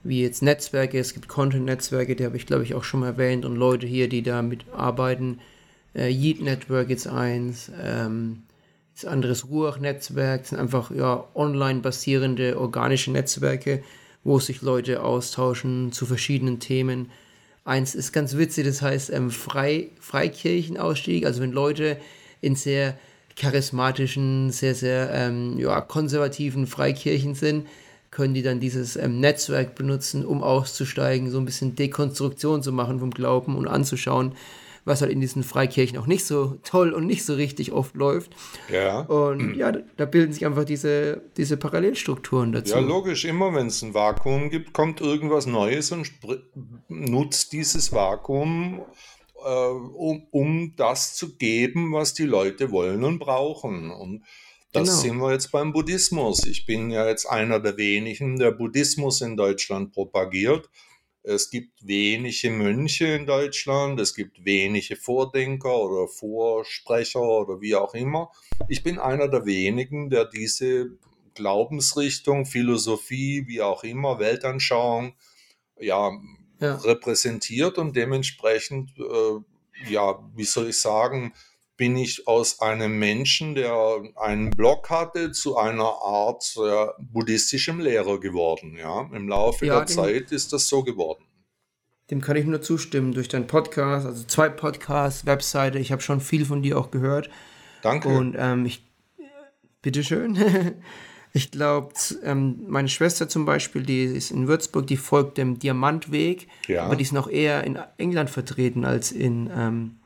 wie jetzt Netzwerke, es gibt Content-Netzwerke, die habe ich glaube ich auch schon mal erwähnt und Leute hier, die da mitarbeiten. Äh, Yeet Network ist eins, ähm, das anderes Ruach-Netzwerk, das sind einfach ja, online basierende organische Netzwerke, wo sich Leute austauschen zu verschiedenen Themen. Eins ist ganz witzig, das heißt ähm, Frei, Freikirchenausstieg, also wenn Leute in sehr charismatischen, sehr, sehr ähm, ja, konservativen Freikirchen sind, können die dann dieses ähm, Netzwerk benutzen, um auszusteigen, so ein bisschen Dekonstruktion zu machen vom Glauben und anzuschauen, was halt in diesen Freikirchen auch nicht so toll und nicht so richtig oft läuft. Ja. Und ja, da bilden sich einfach diese, diese Parallelstrukturen dazu. Ja, logisch, immer wenn es ein Vakuum gibt, kommt irgendwas Neues und nutzt dieses Vakuum, äh, um, um das zu geben, was die Leute wollen und brauchen. Und das Genau. sehen wir jetzt beim Buddhismus. Ich bin ja jetzt einer der wenigen, der Buddhismus in Deutschland propagiert. Es gibt wenige Mönche in Deutschland, es gibt wenige Vordenker oder Vorsprecher oder wie auch immer. Ich bin einer der wenigen, der diese Glaubensrichtung, Philosophie, wie auch immer, Weltanschauung, ja, Ja. repräsentiert und dementsprechend, äh, ja, wie soll ich sagen, bin ich aus einem Menschen, der einen Blog hatte, zu einer Art äh, buddhistischem Lehrer geworden. Ja? Im Laufe Ja, der dem- Zeit ist das so geworden. Dem kann ich nur zustimmen, durch deinen Podcast, also zwei Podcasts, Webseite, ich habe schon viel von dir auch gehört. Danke. Und ähm, ich, bitteschön. Ich glaube, ähm, meine Schwester zum Beispiel, die ist in Würzburg, die folgt dem Diamantweg, Ja. aber die ist noch eher in England vertreten als in, ähm,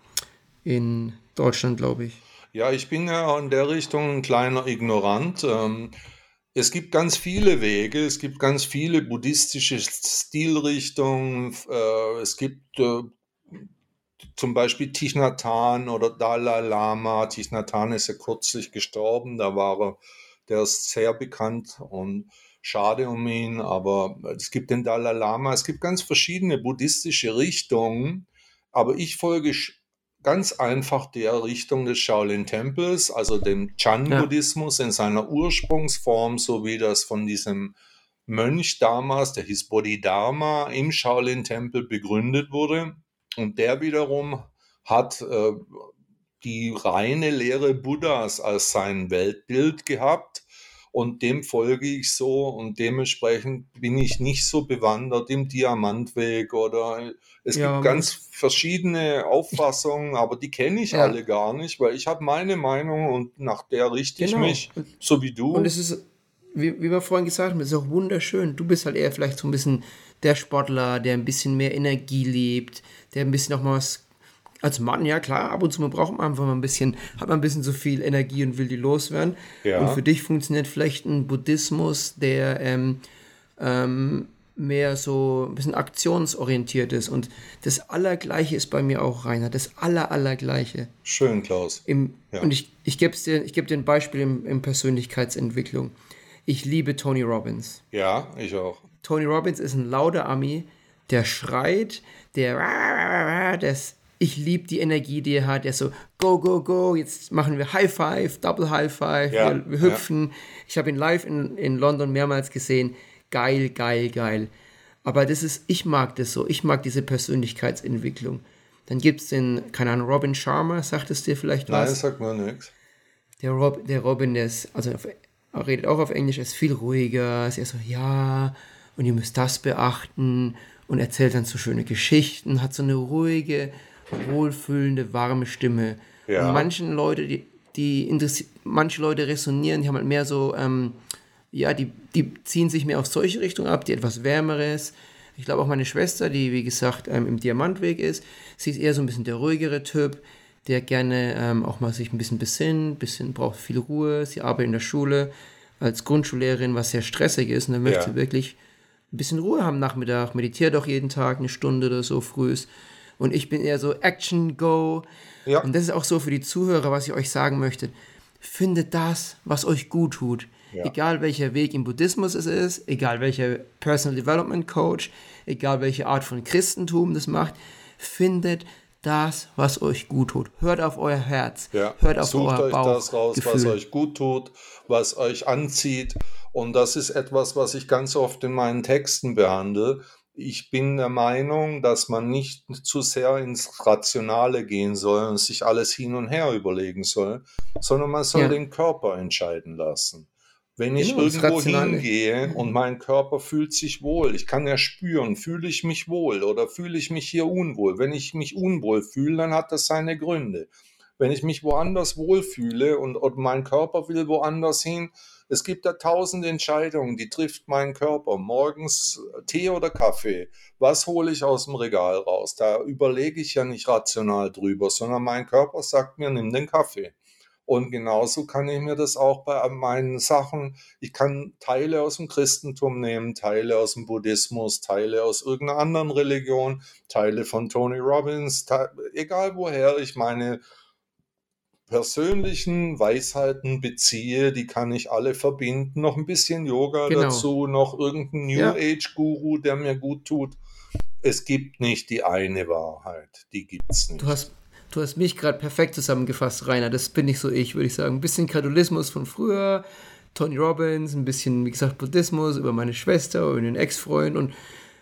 in Deutschland, glaube ich. Ja, ich bin ja in der Richtung ein kleiner Ignorant. Ähm, es gibt ganz viele Wege, es gibt ganz viele buddhistische Stilrichtungen. Äh, es gibt äh, zum Beispiel Thich Nhat Hanh oder Dalai Lama. Thich Nhat Hanh ist ja kürzlich gestorben, da war er, der ist sehr bekannt und schade um ihn, aber es gibt den Dalai Lama, es gibt ganz verschiedene buddhistische Richtungen, aber ich folge sch- ganz einfach der Richtung des Shaolin-Tempels, also dem Chan-Buddhismus in seiner Ursprungsform, so wie das von diesem Mönch damals, der hieß Bodhidharma, im Shaolin-Tempel begründet wurde. Und der wiederum hat äh, die reine Lehre Buddhas als sein Weltbild gehabt und dem folge ich so und dementsprechend bin ich nicht so bewandert im Diamantweg oder es Ja, gibt man ganz verschiedene Auffassungen, aber die kenne ich Ja. alle gar nicht, weil ich habe meine Meinung und nach der richte ich Genau. mich, so wie du. Und es ist, wie, wie wir vorhin gesagt haben, es ist auch wunderschön. Du bist halt eher vielleicht so ein bisschen der Sportler, der ein bisschen mehr Energie lebt, der ein bisschen noch mal was, als Mann, ja klar, ab und zu mal braucht man einfach mal ein bisschen, hat man ein bisschen so viel Energie und will die loswerden. Ja. Und für dich funktioniert vielleicht ein Buddhismus, der ähm, ähm, mehr so ein bisschen aktionsorientiert ist. Und das Allergleiche ist bei mir auch, Rainer, das Aller, Allergleiche. Schön, Klaus. Im, Ja. Und ich, ich gebe dir, ich geb dir ein Beispiel in, in Persönlichkeitsentwicklung. Ich liebe Tony Robbins. Ja, ich auch. Tony Robbins ist ein lauter Ami, der schreit, der, der ist, ich liebe die Energie, die er hat, der ist so, go, go, go, jetzt machen wir High Five, Double High Five, Ja, wir, wir hüpfen. Ich habe ihn live in, in London mehrmals gesehen, geil, geil, geil. Aber das ist, ich mag das so, ich mag diese Persönlichkeitsentwicklung. Dann gibt es den, keine Ahnung, Robin Sharma, sagt es dir vielleicht Nein, was? sag mir nichts. Der, Rob, der Robin, der ist, also auf, er redet auch auf Englisch, er ist viel ruhiger, ist eher so, ja, und ihr müsst das beachten und erzählt dann so schöne Geschichten, hat so eine ruhige, wohlfühlende, warme Stimme. Ja. Und manchen Leute, die, die interessi- manche Leute resonieren, die haben halt mehr so, ähm, ja, die, die ziehen sich mehr auf solche Richtungen ab, die etwas Wärmeres. Ich glaube auch meine Schwester, die wie gesagt ähm, im Diamantweg ist, sie ist eher so ein bisschen der ruhigere Typ, der gerne ähm, auch mal sich ein bisschen besinnt, bisschen braucht viel Ruhe. Sie arbeitet in der Schule als Grundschullehrerin, was sehr stressig ist, und dann möchte Ja. sie wirklich ein bisschen Ruhe haben am Nachmittag, meditiert auch jeden Tag eine Stunde oder so frühs. Und ich bin eher so Action, Go. Ja. Und das ist auch so für die Zuhörer, was ich euch sagen möchte. Findet das, was euch gut tut. Ja. Egal welcher Weg im Buddhismus es ist, egal welcher Personal Development Coach, egal welche Art von Christentum das macht, findet das, was euch gut tut. Hört auf euer Herz. Ja. Hört auf Sucht euer euch Bauchgefühl. das raus, was euch gut tut, was euch anzieht Und das ist etwas, was ich ganz oft in meinen Texten behandle. Ich bin der Meinung, dass man nicht zu sehr ins Rationale gehen soll und sich alles hin und her überlegen soll, sondern man soll Ja, den Körper entscheiden lassen. Wenn ich genau, das irgendwo Rationale. hingehe und mein Körper fühlt sich wohl, ich kann ja spüren, fühle ich mich wohl oder fühle ich mich hier unwohl. Wenn ich mich unwohl fühle, dann hat das seine Gründe. Wenn ich mich woanders wohlfühle und, und mein Körper will woanders hin, es gibt da tausend Entscheidungen, die trifft mein Körper. Morgens Tee oder Kaffee, was hole ich aus dem Regal raus? Da überlege ich ja nicht rational drüber, sondern mein Körper sagt mir, nimm den Kaffee. Und genauso kann ich mir das auch bei meinen Sachen, ich kann Teile aus dem Christentum nehmen, Teile aus dem Buddhismus, Teile aus irgendeiner anderen Religion, Teile von Tony Robbins, te- egal woher ich meine persönlichen Weisheiten beziehe, die kann ich alle verbinden. Noch ein bisschen Yoga Genau. dazu, noch irgendein New Ja, Age Guru, der mir gut tut. Es gibt nicht die eine Wahrheit, die gibt's du nicht. hast, du hast mich gerade perfekt zusammengefasst, Rainer. Das bin nicht so ich, würde ich sagen. Ein bisschen Kredulismus von früher, Tony Robbins, ein bisschen, wie gesagt, Buddhismus über meine Schwester und den Ex-Freund und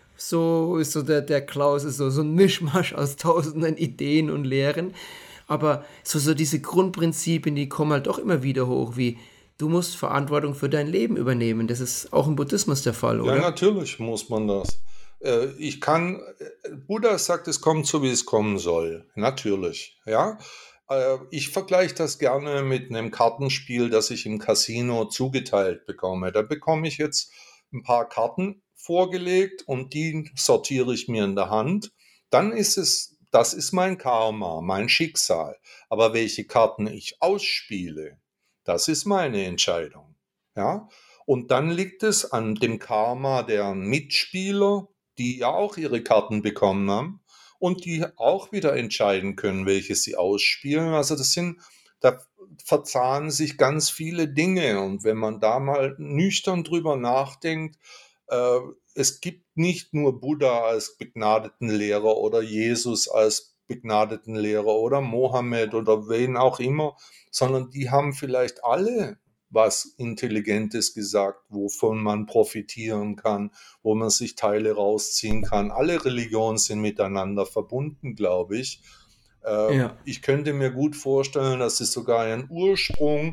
so ist so der, der Klaus ist so, so ein Mischmasch aus tausenden Ideen und Lehren. Aber so, so diese Grundprinzipien, die kommen halt doch immer wieder hoch, wie du musst Verantwortung für dein Leben übernehmen. Das ist auch im Buddhismus der Fall, Ja, oder? natürlich muss man das. Äh, Ich kann, äh, Buddha sagt, es kommt so, wie es kommen soll. Natürlich, ja. Äh, Ich vergleiche das gerne mit einem Kartenspiel, das ich im Casino zugeteilt bekomme. Da bekomme ich jetzt ein paar Karten vorgelegt und die sortiere ich mir in der Hand. Dann ist es, das ist mein Karma, mein Schicksal. Aber welche Karten ich ausspiele, das ist meine Entscheidung. Ja. Und dann liegt es an dem Karma der Mitspieler, die ja auch ihre Karten bekommen haben und die auch wieder entscheiden können, welche sie ausspielen. Also das sind, da verzahnen sich ganz viele Dinge. Und wenn man da mal nüchtern drüber nachdenkt, äh, es gibt nicht nur Buddha als begnadeten Lehrer oder Jesus als begnadeten Lehrer oder Mohammed oder wen auch immer, sondern die haben vielleicht alle was Intelligentes gesagt, wovon man profitieren kann, wo man sich Teile rausziehen kann. Alle Religionen sind miteinander verbunden, glaube ich. Äh, Ja. Ich könnte mir gut vorstellen, dass sie sogar einen Ursprung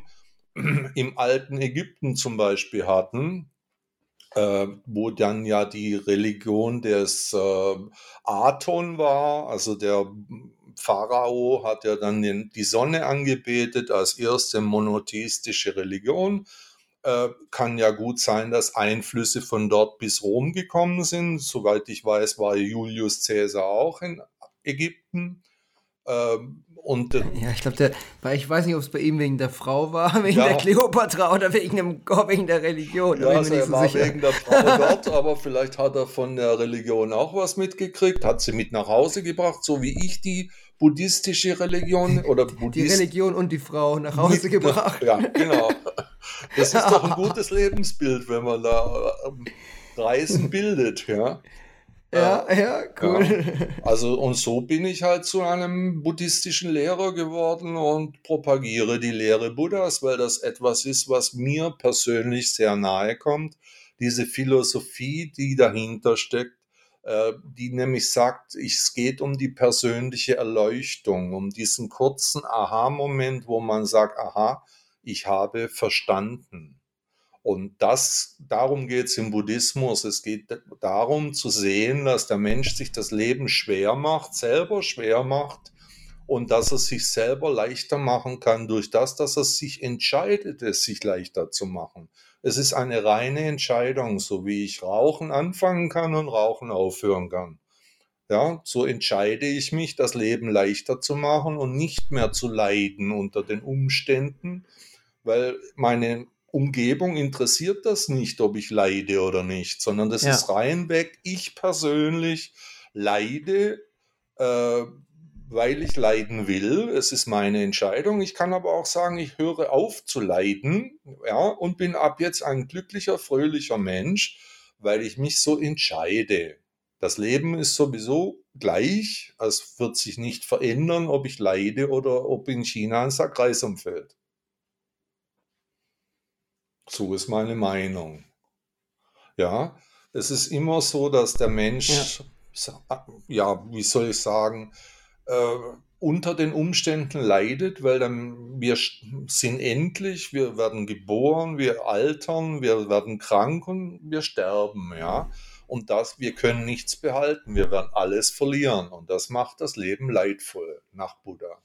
im alten Ägypten zum Beispiel hatten, äh, wo dann ja die Religion des äh, Aton war, also der Pharao hat ja dann den, die Sonne angebetet als erste monotheistische Religion. Äh, kann ja gut sein, dass Einflüsse von dort bis Rom gekommen sind. Soweit ich weiß, war Julius Caesar auch in Ägypten. Ähm, und äh, Ja, ich glaube, der, weil ich weiß nicht, ob es bei ihm wegen der Frau war, wegen der ja, Kleopatra oder wegen, dem, wegen der Religion, da Ja, bin ich also mir nicht er so war sicher. wegen der Frau dort, aber vielleicht hat er von der Religion auch was mitgekriegt, hat sie mit nach Hause gebracht, so wie ich die buddhistische Religion oder Die Buddhist Religion und die Frau nach Hause mit nach, gebracht. ja, genau. Das ist doch ein gutes Lebensbild, wenn man da ähm, Reisen bildet, ja. Äh, Ja, ja, ja. cool. Also und so bin ich halt zu einem buddhistischen Lehrer geworden und propagiere die Lehre Buddhas, weil das etwas ist, was mir persönlich sehr nahe kommt. Diese Philosophie, die dahinter steckt, äh, die nämlich sagt, es geht um die persönliche Erleuchtung, um diesen kurzen Aha-Moment, wo man sagt, aha, ich habe verstanden. Und das, darum geht es im Buddhismus. Es geht darum zu sehen, dass der Mensch sich das Leben schwer macht, selber schwer macht und dass er sich selber leichter machen kann durch das, dass er sich entscheidet, es sich leichter zu machen. Es ist eine reine Entscheidung, so wie ich Rauchen anfangen kann und Rauchen aufhören kann. Ja, so entscheide ich mich, das Leben leichter zu machen und nicht mehr zu leiden unter den Umständen, weil meine Umgebung interessiert das nicht, ob ich leide oder nicht, sondern das ist Ja, reinweg, ich persönlich leide, äh, weil ich leiden will. Es ist meine Entscheidung. Ich kann aber auch sagen, ich höre auf zu leiden, ja, und bin ab jetzt ein glücklicher, fröhlicher Mensch, weil ich mich so entscheide. Das Leben ist sowieso gleich. Es wird sich nicht verändern, ob ich leide oder ob in China ein Sack Reis umfällt. So ist meine Meinung. Ja, es ist immer so, dass der Ja, Mensch, ja, wie soll ich sagen, äh, unter den Umständen leidet, weil dann wir sind endlich, wir werden geboren, wir altern, wir werden krank und wir sterben, ja. Und das, wir können nichts behalten, wir werden alles verlieren und das macht das Leben leidvoll nach Buddha.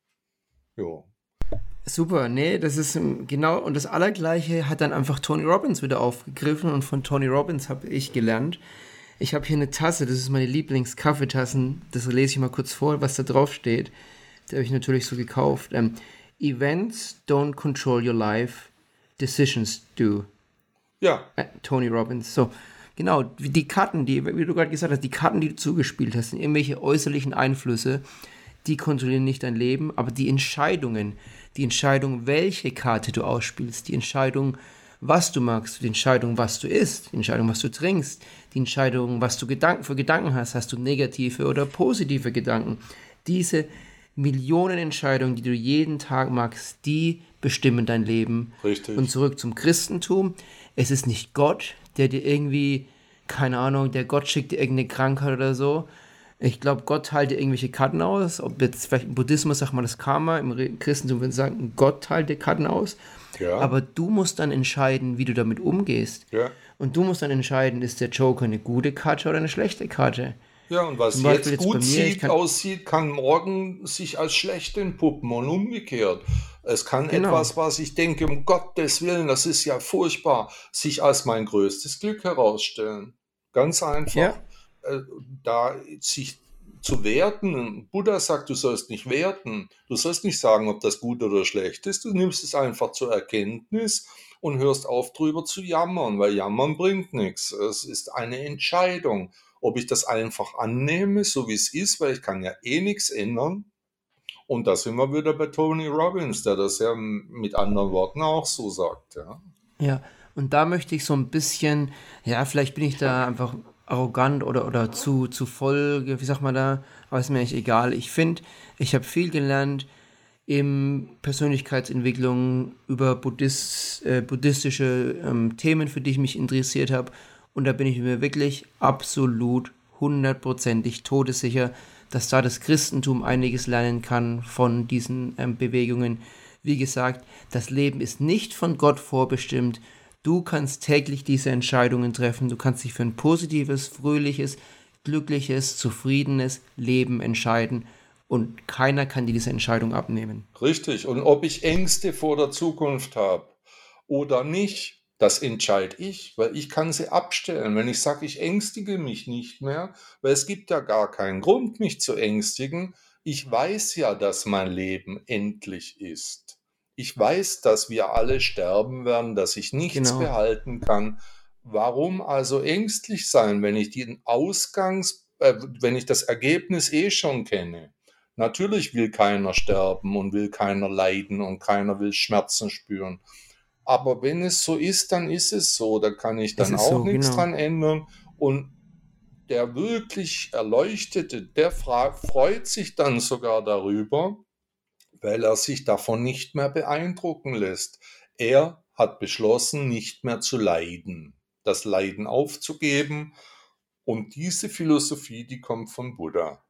Jo. super. Nee, das ist ähm, genau, und das Allergleiche hat dann einfach Tony Robbins wieder aufgegriffen und von Tony Robbins habe ich gelernt. Ich habe hier eine Tasse, das ist meine Lieblings-Kaffeetassen. Das lese ich mal kurz vor, was da drauf steht. Die habe ich natürlich so gekauft. Ähm, Events don't control your life, decisions do. Ja, Äh, Tony Robbins. So, genau, wie die Karten, die, wie du gerade gesagt hast, die Karten, die du zugespielt hast, sind irgendwelche äußerlichen Einflüsse, die kontrollieren nicht dein Leben, aber die Entscheidungen, die Entscheidung, welche Karte du ausspielst, die Entscheidung, was du magst, die Entscheidung, was du isst, die Entscheidung, was du trinkst, die Entscheidung, was du Gedanken für Gedanken hast, hast du negative oder positive Gedanken. Diese Millionen Entscheidungen, die du jeden Tag machst, die bestimmen dein Leben. Und richtig. zurück zum Christentum. Es ist nicht Gott, der dir irgendwie, keine Ahnung, der Gott schickt dir irgendeine Krankheit oder so. Ich glaube, Gott teilt dir irgendwelche Karten aus. Ob jetzt vielleicht im Buddhismus sagt man das Karma, im Re- Christentum würde man sagen, Gott teilt dir Karten aus. Ja, Aber du musst dann entscheiden, wie du damit umgehst. ja. Und du musst dann entscheiden, ist der Joker eine gute Karte oder eine schlechte Karte. Ja, und Zum was Beispiel jetzt jetzt bei gut mir, ich sieht, kann, aussieht, kann morgen sich als schlecht entpuppen und umgekehrt. Es kann genau, etwas, was ich denke, um Gottes Willen, das ist ja furchtbar, sich als mein größtes Glück herausstellen. Ganz ja, einfach. Äh, Da sich zu werten, Buddha sagt, du sollst nicht werten. Du sollst nicht sagen, ob das gut oder schlecht ist. Du nimmst es einfach zur Erkenntnis und hörst auf, drüber zu jammern, weil jammern bringt nichts. Es ist eine Entscheidung, ob ich das einfach annehme, so wie es ist, weil ich kann ja eh nichts ändern. Und da sind wir wieder bei Tony Robbins, der das ja mit anderen Worten auch so sagt. Ja, ja. Und da möchte ich so ein bisschen, ja, vielleicht bin ich da einfach arrogant oder, oder zu, zu voll, wie sagt man da, aber ist mir eigentlich egal. Ich finde, ich habe viel gelernt in Persönlichkeitsentwicklung über Buddhist, äh, buddhistische ähm, Themen, für die ich mich interessiert habe. Und da bin ich mir wirklich absolut hundertprozentig todessicher, dass da das Christentum einiges lernen kann von diesen ähm, Bewegungen. Wie gesagt, das Leben ist nicht von Gott vorbestimmt. Du kannst täglich diese Entscheidungen treffen. Du kannst dich für ein positives, fröhliches, glückliches, zufriedenes Leben entscheiden. Und keiner kann dir diese Entscheidung abnehmen. richtig. Und ob ich Ängste vor der Zukunft habe oder nicht, das entscheide ich, weil ich kann sie abstellen. Wenn ich sage, ich ängstige mich nicht mehr, weil es gibt ja gar keinen Grund, mich zu ängstigen. Ich weiß ja, dass mein Leben endlich ist. Ich weiß, dass wir alle sterben werden, dass ich nichts Genau. behalten kann. Warum also ängstlich sein, wenn ich den Ausgangs, äh, wenn ich das Ergebnis eh schon kenne? Natürlich will keiner sterben und will keiner leiden und keiner will Schmerzen spüren. Aber wenn es so ist, dann ist es so. Da kann ich Es dann ist auch so, nichts genau. dran ändern. Und der wirklich Erleuchtete, der freut sich dann sogar darüber, weil er sich davon nicht mehr beeindrucken lässt. Er hat beschlossen, nicht mehr zu leiden, das Leiden aufzugeben. Und diese Philosophie, die kommt von Buddha.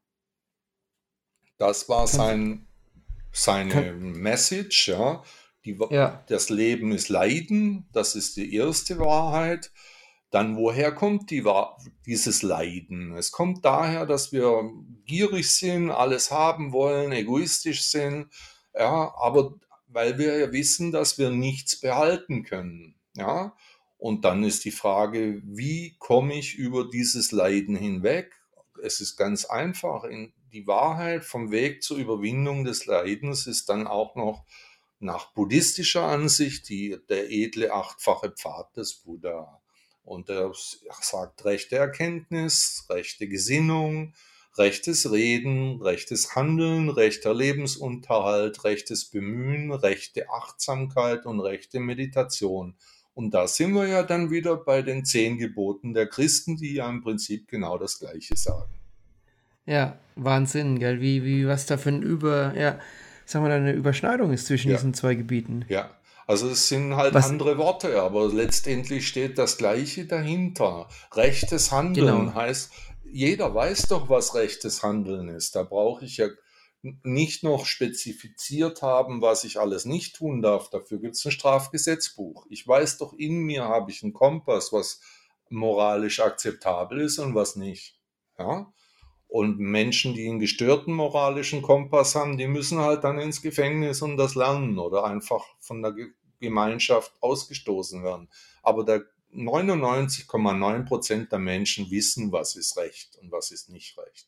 Das war Kannst, sein seine kann, Message, ja, die, ja, das Leben ist Leiden, das ist die erste Wahrheit. Dann, woher kommt die, dieses Leiden? Es kommt daher, dass wir gierig sind, alles haben wollen, egoistisch sind, ja, aber weil wir ja wissen, dass wir nichts behalten können, ja. Und dann ist die Frage, wie komme ich über dieses Leiden hinweg? Es ist ganz einfach. In, die Wahrheit vom Weg zur Überwindung des Leidens ist dann auch noch nach buddhistischer Ansicht die, der edle achtfache Pfad des Buddha. Und er sagt rechte Erkenntnis, rechte Gesinnung, rechtes Reden, rechtes Handeln, rechter Lebensunterhalt, rechtes Bemühen, rechte Achtsamkeit und rechte Meditation. Und da sind wir ja dann wieder bei den zehn Geboten der Christen, die ja im Prinzip genau das Gleiche sagen. ja, Wahnsinn, gell, wie, wie, was da für ein Über, ja, sagen wir da, eine Überschneidung ist zwischen Ja, diesen zwei Gebieten. ja. Also es sind halt Was, andere Worte, aber letztendlich steht das Gleiche dahinter. Rechtes Handeln genau, heißt, jeder weiß doch, was rechtes Handeln ist. Da brauche ich ja n- nicht noch spezifiziert haben, was ich alles nicht tun darf. Dafür gibt es ein Strafgesetzbuch. Ich weiß doch, in mir habe ich einen Kompass, was moralisch akzeptabel ist und was nicht. Ja? Und Menschen, die einen gestörten moralischen Kompass haben, die müssen halt dann ins Gefängnis und das lernen oder einfach von der Ge- Gemeinschaft ausgestoßen werden. Aber der neunundneunzig Komma neun Prozent der Menschen wissen, was ist Recht und was ist nicht Recht.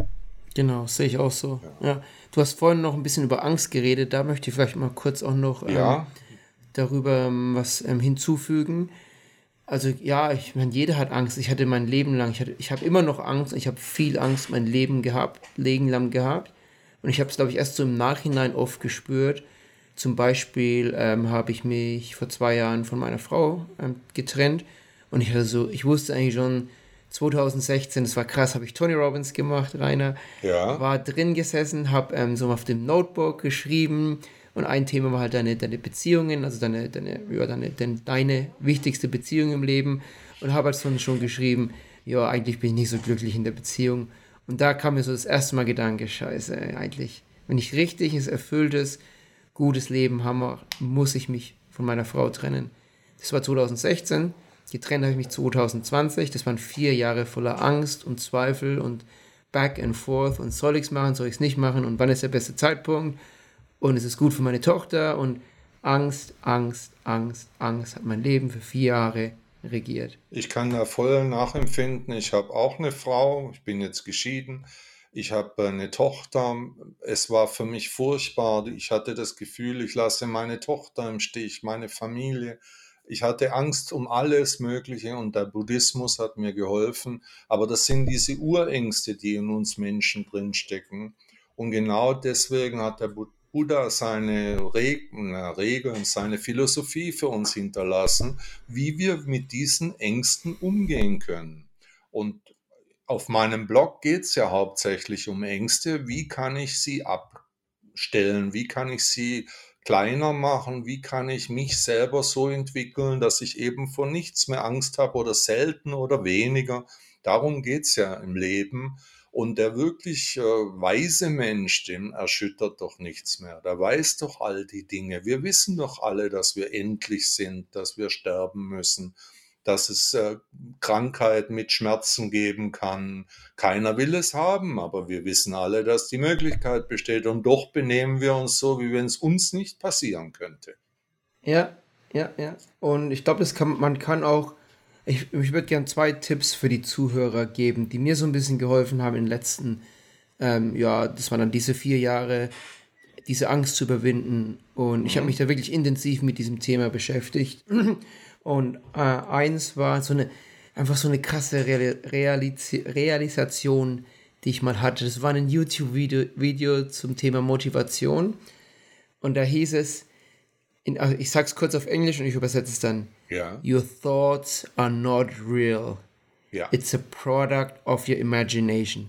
genau, sehe ich auch so. Ja, Ja, du hast vorhin noch ein bisschen über Angst geredet, da möchte ich vielleicht mal kurz auch noch ähm, ja, darüber ähm, was ähm, hinzufügen. Also ja, ich meine, jeder hat Angst. Ich hatte mein Leben lang, ich hatte, ich habe immer noch Angst. Ich habe viel Angst mein Leben gehabt, Leben lang gehabt. Und ich habe es, glaube ich, erst so im Nachhinein oft gespürt. Zum Beispiel ähm, habe ich mich vor zwei Jahren von meiner Frau ähm, getrennt. Und ich hatte so, ich wusste eigentlich schon zwanzig sechzehn, das war krass, habe ich Tony Robbins gemacht, Rainer, ja. war drin gesessen, habe ähm, so auf dem Notebook geschrieben und ein Thema war halt deine, deine Beziehungen, also deine, deine, ja, deine, deine, deine wichtigste Beziehung im Leben und habe halt schon, schon geschrieben, ja, eigentlich bin ich nicht so glücklich in der Beziehung. Und da kam mir so das erste Mal Gedanke, scheiße, eigentlich, wenn ich richtig ein erfülltes, gutes Leben habe, muss ich mich von meiner Frau trennen. Das war zwanzig sechzehn, getrennt habe ich mich zwanzig zwanzig, das waren vier Jahre voller Angst und Zweifel und back and forth und soll ich es machen, soll ich es nicht machen und wann ist der beste Zeitpunkt und es ist gut für meine Tochter und Angst, Angst, Angst, Angst hat mein Leben für vier Jahre regiert. Ich kann da voll nachempfinden. Ich habe auch eine Frau, ich bin jetzt geschieden. Ich habe eine Tochter. Es war für mich furchtbar. Ich hatte das Gefühl, ich lasse meine Tochter im Stich, meine Familie. Ich hatte Angst um alles Mögliche und der Buddhismus hat mir geholfen. Aber das sind diese Urängste, die in uns Menschen drinstecken. Und genau deswegen hat der Bu- Buddha seine Reg- na, Regeln, seine Philosophie für uns hinterlassen, wie wir mit diesen Ängsten umgehen können. Und auf meinem Blog geht es ja hauptsächlich um Ängste. Wie kann ich sie abstellen? Wie kann ich sie kleiner machen? Wie kann ich mich selber so entwickeln, dass ich eben vor nichts mehr Angst habe oder selten oder weniger? Darum geht es ja im Leben. Und der wirklich äh, weise Mensch, dem erschüttert doch nichts mehr. Der weiß doch all die Dinge. Wir wissen doch alle, dass wir endlich sind, dass wir sterben müssen, dass es äh, Krankheit mit Schmerzen geben kann. Keiner will es haben, aber wir wissen alle, dass die Möglichkeit besteht. Und doch benehmen wir uns so, wie wenn es uns nicht passieren könnte. Ja, ja, ja. Und ich glaube, das kann, man kann auch, ich, ich würde gerne zwei Tipps für die Zuhörer geben, die mir so ein bisschen geholfen haben in den letzten, ähm, ja, das waren dann diese vier Jahre, diese Angst zu überwinden. Und ich habe mich Mhm. da wirklich intensiv mit diesem Thema beschäftigt. Und äh, eins war so eine, einfach so eine krasse Real Realis Realisation, die ich mal hatte. Das war ein YouTube-Video Video zum Thema Motivation. Und da hieß es, in, also ich sag's kurz auf Englisch und ich übersetze es dann. Ja, Your thoughts are not real. ja, It's a product of your imagination.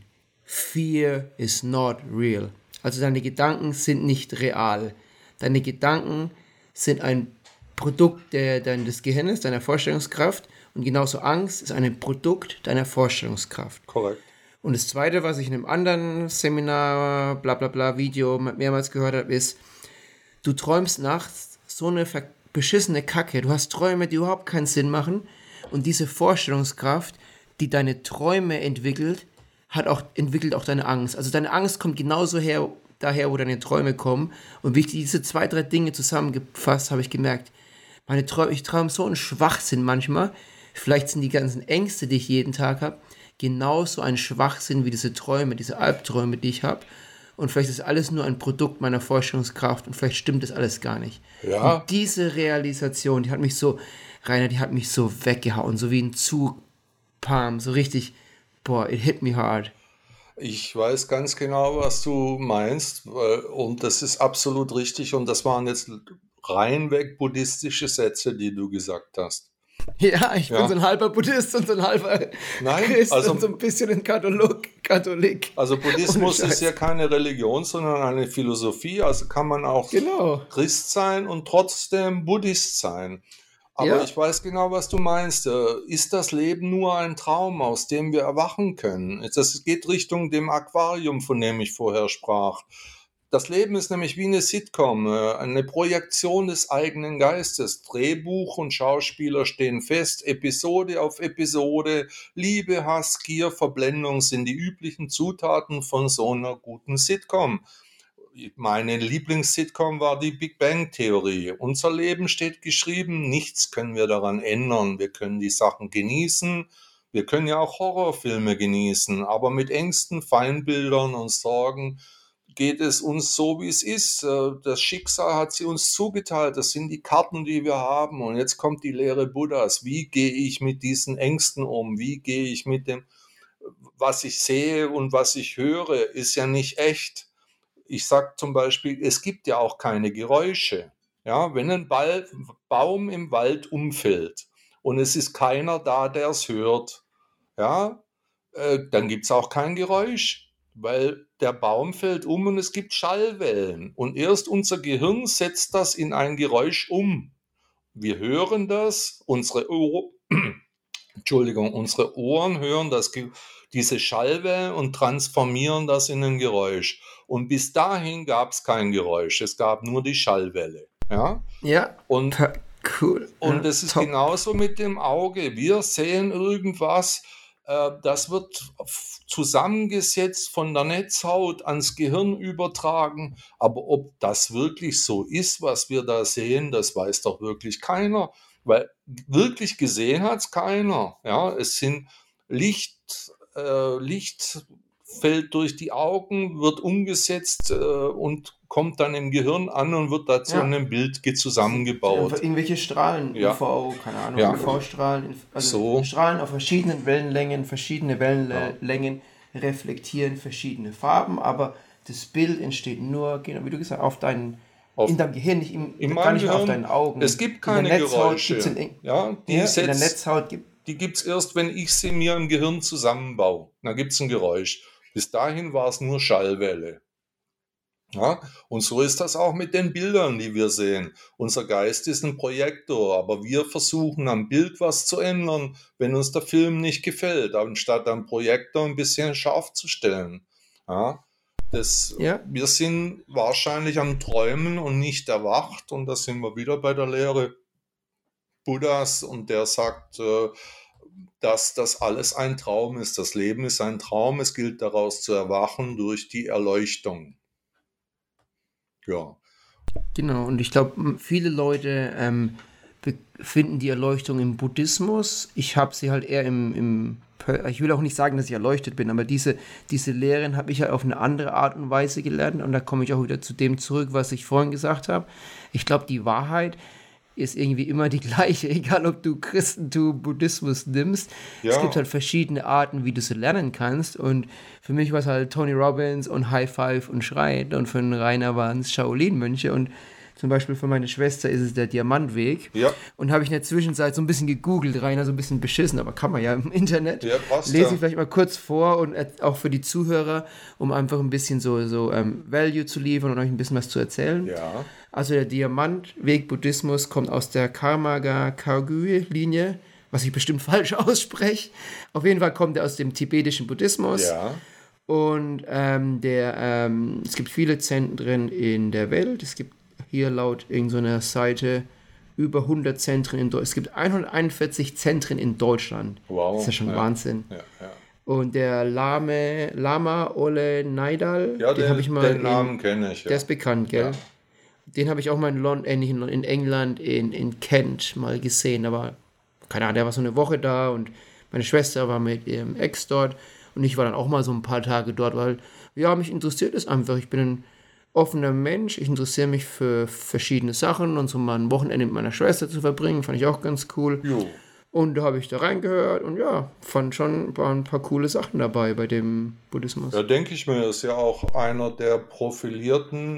Fear is not real. Also deine Gedanken sind nicht real. Deine Gedanken sind ein Produkt der, deines Gehirns, deiner Vorstellungskraft. Und genauso Angst ist ein Produkt deiner Vorstellungskraft. korrekt. Und das Zweite, was ich in einem anderen Seminar, bla bla bla, Video mehrmals gehört habe, ist, du träumst nachts so eine beschissene Kacke. Du hast Träume, die überhaupt keinen Sinn machen. Und diese Vorstellungskraft, die deine Träume entwickelt, hat auch, entwickelt auch deine Angst. Also deine Angst kommt genauso her, daher, wo deine Träume kommen. Und wie ich diese zwei, drei Dinge zusammengefasst habe, ich gemerkt, meine Träume, ich träume so einen Schwachsinn manchmal. Vielleicht sind die ganzen Ängste, die ich jeden Tag habe, genauso ein Schwachsinn wie diese Träume, diese Albträume, die ich habe. Und vielleicht ist alles nur ein Produkt meiner Vorstellungskraft und vielleicht stimmt das alles gar nicht. Und Ja, diese Realisation, die hat mich so, Rainer, die hat mich so weggehauen, so wie ein Zugpalm, so richtig, boah, it hit me hard. ich weiß ganz genau, was du meinst. äh, Und das ist absolut richtig. Und das waren jetzt reinweg buddhistische Sätze, die du gesagt hast. Ja, ich Ja. bin so ein halber Buddhist und so ein halber Nein, Christ also- und so ein bisschen ein Katholik. Katholik. Also Ohne Buddhismus Scheiß. ist ja keine Religion, sondern eine Philosophie. Also kann man auch Genau. Christ sein und trotzdem Buddhist sein. Aber Ja. ich weiß genau, was du meinst. Äh, Ist das Leben nur ein Traum, aus dem wir erwachen können? Das geht Richtung dem Aquarium, von dem ich vorher sprach. Das Leben ist nämlich wie eine Sitcom, äh, eine Projektion des eigenen Geistes. Drehbuch und Schauspieler stehen fest, Episode auf Episode. Liebe, Hass, Gier, Verblendung sind die üblichen Zutaten von so einer guten Sitcom. Meine Lieblings-Sitcom war die Big Bang Theorie. Unser Leben steht geschrieben, nichts können wir daran ändern. Wir können die Sachen genießen. Wir können ja auch Horrorfilme genießen, aber mit Ängsten, Feindbildern und Sorgen geht es uns so, wie es ist. Äh, Das Schicksal hat sie uns zugeteilt. Das sind die Karten, die wir haben. Und jetzt kommt die Lehre Buddhas. Wie gehe ich mit diesen Ängsten um? Wie gehe ich mit dem, was ich sehe und was ich höre, ist ja nicht echt. Ich sage zum Beispiel, es gibt ja auch keine Geräusche. Ja, wenn ein Ball, Baum im Wald umfällt und es ist keiner da, der es hört, ja, äh, dann gibt es auch kein Geräusch, weil der Baum fällt um und es gibt Schallwellen. Und erst unser Gehirn setzt das in ein Geräusch um. Wir hören das, unsere Ohr, Entschuldigung, unsere Ohren hören das, Ge- diese Schallwellen und transformieren das in ein Geräusch. Und bis dahin gab es kein Geräusch, es gab nur die Schallwelle. Ja? Ja. Und Pa- Cool. und ja, das ist top. genauso mit dem Auge. Wir sehen irgendwas, äh, das wird f- zusammengesetzt von der Netzhaut ans Gehirn übertragen. Aber ob das wirklich so ist, was wir da sehen, das weiß doch wirklich keiner. Weil wirklich gesehen hat es keiner. Ja, es sind Licht, äh, Licht fällt durch die Augen, wird umgesetzt äh, und kommt dann im Gehirn an und wird dazu Ja. in einem Bild ge- Einfach zusammengebaut. irgendwelche Strahlen, Ja. U V, keine Ahnung, Ja. U V-Strahlen, also So. Strahlen auf verschiedenen Wellenlängen, verschiedene Wellenlängen reflektieren verschiedene Farben, aber das Bild entsteht nur, genau wie du gesagt hast, auf deinen, Auf- in deinem Gehirn, nicht, im, In gar meinem nicht mehr auf Gehirn, deinen Augen. es gibt In keine der Netzhaut Geräusche. gibt's in, Ja, die ja, in der setzt, Netzhaut gibt die gibt es erst, wenn ich sie mir im Gehirn zusammenbaue. Da gibt es ein Geräusch. Bis dahin war es nur Schallwelle. Ja, und so ist das auch mit den Bildern, die wir sehen. Unser Geist ist ein Projektor, aber wir versuchen am Bild was zu ändern, wenn uns der Film nicht gefällt, anstatt am Projektor ein bisschen scharf zu stellen. Ja, das, Ja. Wir sind wahrscheinlich am Träumen und nicht erwacht, und da sind wir wieder bei der Lehre Buddhas, und der sagt, äh, dass das alles ein Traum ist. Das Leben ist ein Traum, es gilt daraus zu erwachen durch die Erleuchtung. Ja, Genau, und ich glaube, viele Leute ähm, be- finden die Erleuchtung im Buddhismus. Ich habe sie halt eher im, im, Per- ich will auch nicht sagen, dass ich erleuchtet bin, aber diese, diese Lehren habe ich halt auf eine andere Art und Weise gelernt, und da komme ich auch wieder zu dem zurück, was ich vorhin gesagt habe. Ich glaube, die Wahrheit ist irgendwie immer die gleiche, egal ob du Christentum, Buddhismus nimmst. Ja. Es gibt halt verschiedene Arten, wie du sie lernen kannst, und für mich war es halt Tony Robbins und High Five und Schreit, und für einen Rainer waren es Shaolin-Mönche, und zum Beispiel für meine Schwester ist es der Diamantweg. Ja. Und habe ich in der Zwischenzeit so ein bisschen gegoogelt, Rainer, so ein bisschen beschissen, aber kann man ja im Internet. Ja, passt Lese ja. ich vielleicht mal kurz vor, und et- auch für die Zuhörer, um einfach ein bisschen so, so ähm, Value zu liefern und euch ein bisschen was zu erzählen. ja, Also der Diamantweg Buddhismus kommt aus der Karmaga Kagyu-Linie, was ich bestimmt falsch ausspreche. Auf jeden Fall kommt er aus dem tibetischen Buddhismus. ja, Und ähm, der, ähm, es gibt viele Zentren in der Welt. Es gibt hier laut irgendeiner Seite über hundert Zentren in Deutschland. Es gibt hunderteinundvierzig Zentren in Deutschland. wow. Das ist ja schon ja. Wahnsinn. Ja, ja. Und der Lame, Lama Ole Naidal, Ja, den den, habe ich mal den in, Namen kenne ich. Ja. der ist bekannt, gell? Ja. Den habe ich auch mal in, London, äh, nicht in, in England, in, in Kent mal gesehen. Aber keine Ahnung, der war so eine Woche da, und meine Schwester war mit ihrem Ex dort, und ich war dann auch mal so ein paar Tage dort, weil, ja, mich interessiert es einfach. Ich bin ein offener Mensch, ich interessiere mich für verschiedene Sachen, und so mal ein Wochenende mit meiner Schwester zu verbringen, fand ich auch ganz cool. Jo. Und da habe ich da reingehört, und ja, fand schon, waren ein paar coole Sachen dabei bei dem Buddhismus. Ja, denke ich mir, ist ja auch einer der profilierten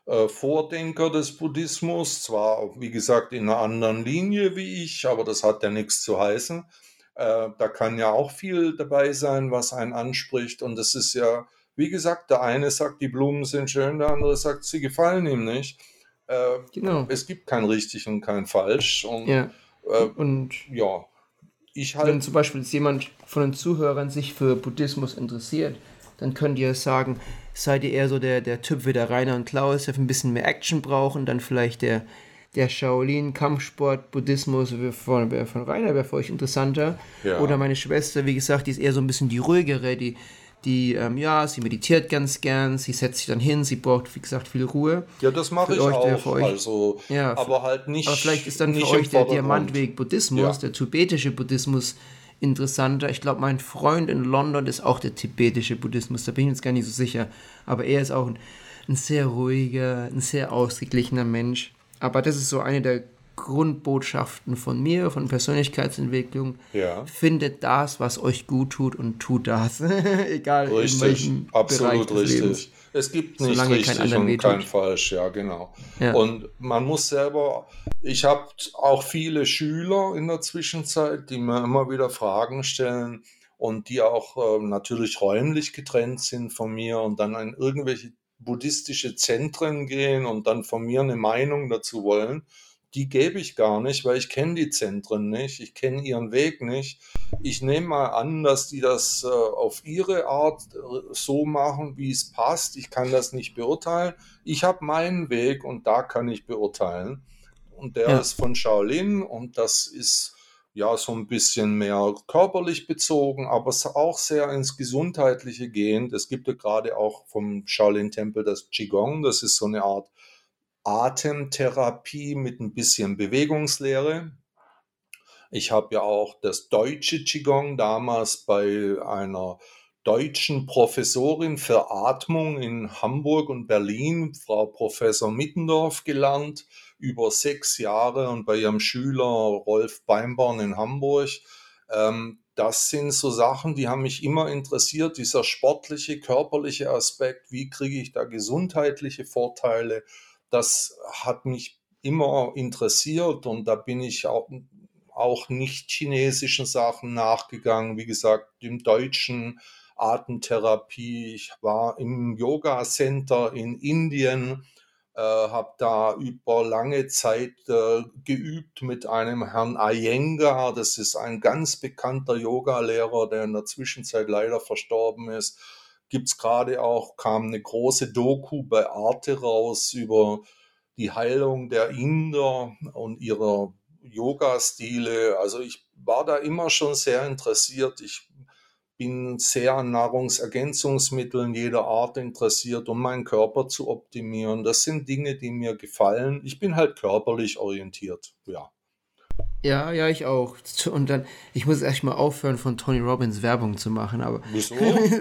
äh, Vordenker des Buddhismus, zwar wie gesagt in einer anderen Linie wie ich, aber das hat ja nichts zu heißen. Äh, da kann ja auch viel dabei sein, was einen anspricht. Und das ist ja, wie gesagt, der eine sagt, die Blumen sind schön, der andere sagt, sie gefallen ihm nicht. Äh, Genau. es gibt kein richtig und kein falsch. Und Ja. äh, Und ja, ich wenn halt, zum Beispiel jetzt jemand von den Zuhörern sich für Buddhismus interessiert, dann könnt ihr sagen, seid ihr eher so der, der Typ wie der Rainer und Klaus, der ein bisschen mehr Action brauchen, dann vielleicht der, der Shaolin, Kampfsport, Buddhismus wäre von, wär von Rainer, wäre für euch interessanter. Ja. Oder meine Schwester, wie gesagt, die ist eher so ein bisschen die ruhigere, die, die ähm, ja, sie meditiert ganz gern, sie setzt sich dann hin, sie braucht, wie gesagt, viel Ruhe. ja, das mache Für ich euch, der auch. für euch- Also, Ja, für- aber halt nicht. Aber vielleicht ist dann für nicht euch im der Vordergrund. Diamantweg Buddhismus, Ja. der tibetische Buddhismus interessanter. Ich glaube, mein Freund in London ist auch der tibetische Buddhismus, da bin ich mir jetzt gar nicht so sicher. Aber er ist auch ein, ein sehr ruhiger, ein sehr ausgeglichener Mensch. Aber das ist so eine der Grundbotschaften von mir, von Persönlichkeitsentwicklung. Ja. Findet das, was euch gut tut und tut das. Egal in Richtig, welchem Bereich absolut des richtig. Lebens. Es gibt nicht Solange kein richtig anderen und wehtut. kein falsch, ja, genau. Ja. Und man muss selber, ich habe auch viele Schüler in der Zwischenzeit, die mir immer wieder Fragen stellen und die auch äh, natürlich räumlich getrennt sind von mir und dann in irgendwelche buddhistische Zentren gehen und dann von mir eine Meinung dazu wollen. Die gebe ich gar nicht, weil ich kenne die Zentren nicht, ich kenne ihren Weg nicht. Ich nehme mal an, dass die das äh, auf ihre Art äh, so machen, wie es passt. Ich kann das nicht beurteilen. Ich habe meinen Weg und da kann ich beurteilen. Und der Ja. ist von Shaolin und das ist ja so ein bisschen mehr körperlich bezogen, aber es auch sehr ins Gesundheitliche gehend. Es gibt ja gerade auch vom Shaolin-Tempel das Qigong, das ist so eine Art Atemtherapie mit ein bisschen Bewegungslehre. Ich habe ja auch das deutsche Qigong damals bei einer deutschen Professorin für Atmung in Hamburg und Berlin, Frau Professor Mittendorf, gelernt, über sechs Jahre und bei ihrem Schüler Rolf Beimborn in Hamburg. Ähm, das sind so Sachen, die haben mich immer interessiert, dieser sportliche, körperliche Aspekt, wie kriege ich da gesundheitliche Vorteile, das hat mich immer interessiert und da bin ich auch, auch nicht chinesischen Sachen nachgegangen, wie gesagt, im deutschen Atemtherapie. Ich war im Yoga Center in Indien, äh, habe da über lange Zeit äh, geübt mit einem Herrn Iyengar. Das ist ein ganz bekannter Yogalehrer, der in der Zwischenzeit leider verstorben ist. Gibt es gerade auch, kam eine große Doku bei Arte raus über die Heilung der Inder und ihrer Yoga-Stile. Also ich war da immer schon sehr interessiert. Ich bin sehr an Nahrungsergänzungsmitteln jeder Art interessiert, um meinen Körper zu optimieren. Das sind Dinge, die mir gefallen. Ich bin halt körperlich orientiert, ja. Ja, ja, ich auch. Und dann, ich muss echt mal aufhören, von Tony Robbins Werbung zu machen, aber Wieso?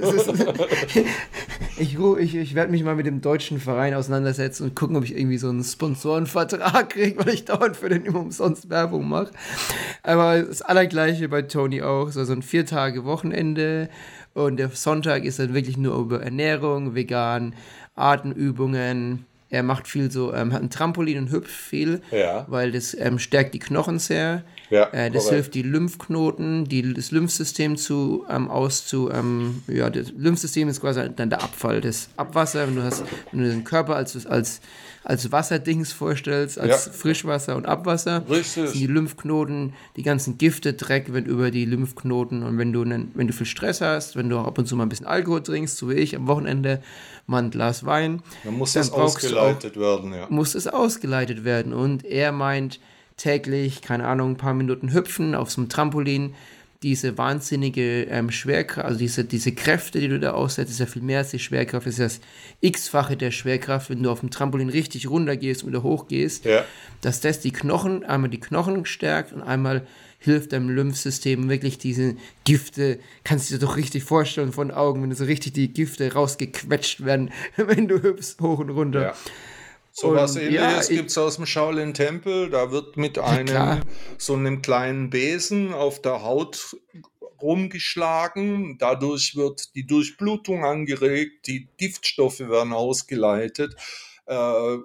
ich, ru- ich, ich werde mich mal mit dem deutschen Verein auseinandersetzen und gucken, ob ich irgendwie so einen Sponsorenvertrag kriege, weil ich dauernd für den immer umsonst Werbung mache. Aber das Allergleiche bei Tony auch, so, so ein vier Tage Wochenende und der Sonntag ist dann wirklich nur über Ernährung, vegan, Atemübungen. Er macht viel so, ähm, hat ein Trampolin und hüpft viel, Ja. weil das ähm, stärkt die Knochen sehr. Ja, Äh, das korrekt. hilft, die Lymphknoten, die, das Lymphsystem zu ähm, auszu. Ähm, ja, das Lymphsystem ist quasi dann der Abfall, das Abwasser. Wenn du hast, wenn du den Körper als, als, als Wasserdings vorstellst, als Ja. Frischwasser und Abwasser, Richtig. sind die Lymphknoten, die ganzen Gifte, Dreck wird über die Lymphknoten. Und wenn du, nen- wenn du viel Stress hast, wenn du auch ab und zu mal ein bisschen Alkohol trinkst, so wie ich am Wochenende, mal ein Glas Wein, Dann muss dann das brauchst du ausgeleitet werden, ja. muss es ausgeleitet werden. Und er meint täglich, keine Ahnung, ein paar Minuten hüpfen auf so einem Trampolin, diese wahnsinnige ähm, Schwerkraft, also diese, diese Kräfte, die du da aussetzt, ist ja viel mehr als die Schwerkraft, ist das X-fache der Schwerkraft, wenn du auf dem Trampolin richtig runter gehst und wieder hoch gehst, Ja. dass das die Knochen, einmal die Knochen stärkt und einmal hilft deinem Lymphsystem wirklich diese Gifte, kannst du dir doch richtig vorstellen von Augen, wenn so richtig die Gifte rausgequetscht werden, wenn du hüpfst hoch und runter. Ja. So was Und, Ähnliches ja, ich- gibt es aus dem Shaolin-Tempel. Da wird mit klar. einem so einem kleinen Besen auf der Haut rumgeschlagen. Dadurch wird die Durchblutung angeregt, die Giftstoffe werden ausgeleitet. Äh,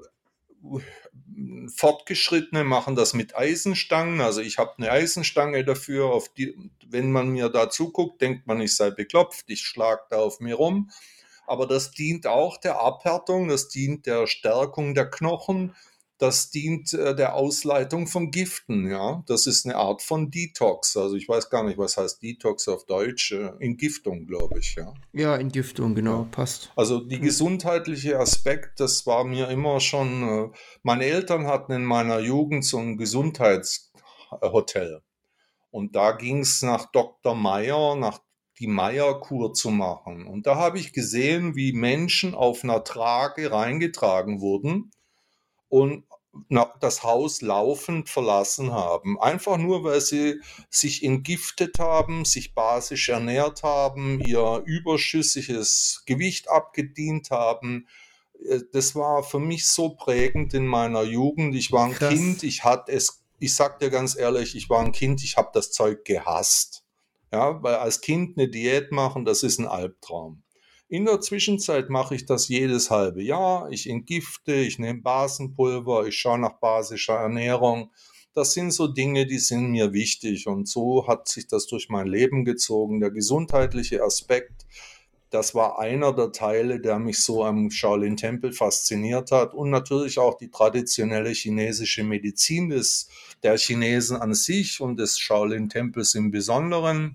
Fortgeschrittene machen das mit Eisenstangen. Also ich habe eine Eisenstange dafür. Auf die, wenn man mir da zuguckt, denkt man, ich sei beklopft. Ich schlage da auf mir rum. Aber das dient auch der Abhärtung, das dient der Stärkung der Knochen, das dient äh, der Ausleitung von Giften. Ja, das ist eine Art von Detox. Also ich weiß gar nicht, was heißt Detox auf Deutsch. Äh, Entgiftung, glaube ich. Ja. Ja, Entgiftung, genau, Ja. passt. Also die gesundheitliche Aspekt, das war mir immer schon, äh, meine Eltern hatten in meiner Jugend so ein Gesundheitshotel und da ging es nach Doktor Meyer, nach die Meyer-Kur zu machen. Und da habe ich gesehen, wie Menschen auf einer Trage reingetragen wurden und na- das Haus laufend verlassen haben. Einfach nur, weil sie sich entgiftet haben, sich basisch ernährt haben, ihr überschüssiges Gewicht abgedient haben. Äh, Das war für mich so prägend in meiner Jugend. Ich war ein Krass. Kind, ich hatte es, ich sag dir ganz ehrlich, ich war ein Kind, ich habe das Zeug gehasst. Ja, weil als Kind eine Diät machen, das ist ein Albtraum. In der Zwischenzeit mache ich das jedes halbe Jahr. Ich entgifte, ich nehme Basenpulver, ich schaue nach basischer Ernährung. Das sind so Dinge, die sind mir wichtig. Und so hat sich das durch mein Leben gezogen. Der gesundheitliche Aspekt, das war einer der Teile, der mich so am Shaolin-Tempel fasziniert hat. Und natürlich auch die traditionelle chinesische Medizin des, der Chinesen an sich und des Shaolin-Tempels im Besonderen.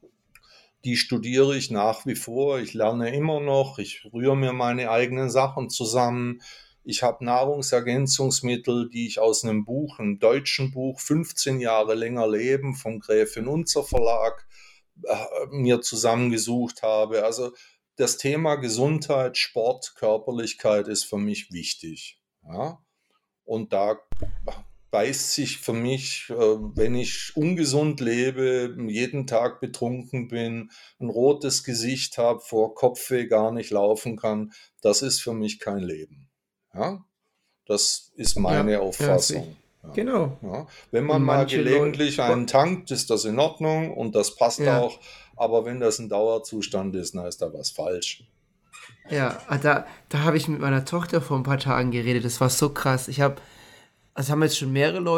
Die studiere ich nach wie vor. Ich lerne immer noch. Ich rühre mir meine eigenen Sachen zusammen. Ich habe Nahrungsergänzungsmittel, die ich aus einem Buch, einem deutschen Buch, fünfzehn Jahre länger leben, vom Gräfin Unzer Verlag, äh, mir zusammengesucht habe. Also das Thema Gesundheit, Sport, Körperlichkeit ist für mich wichtig. Ja? Und da beißt sich für mich, äh, wenn ich ungesund lebe, jeden Tag betrunken bin, ein rotes Gesicht habe, vor Kopfweh gar nicht laufen kann, das ist für mich kein Leben. Ja? Das ist meine Ja, ja, Auffassung. Ja. genau. Ja. Wenn Und man mal manche gelegentlich Leute. einen tankt, ist das in Ordnung und das passt Ja. auch. Aber wenn das ein Dauerzustand ist, dann ist da was falsch. Ja, ah, da, da habe ich mit meiner Tochter vor ein paar Tagen geredet. Das war so krass. Ich habe, also haben jetzt schon mehrere Leute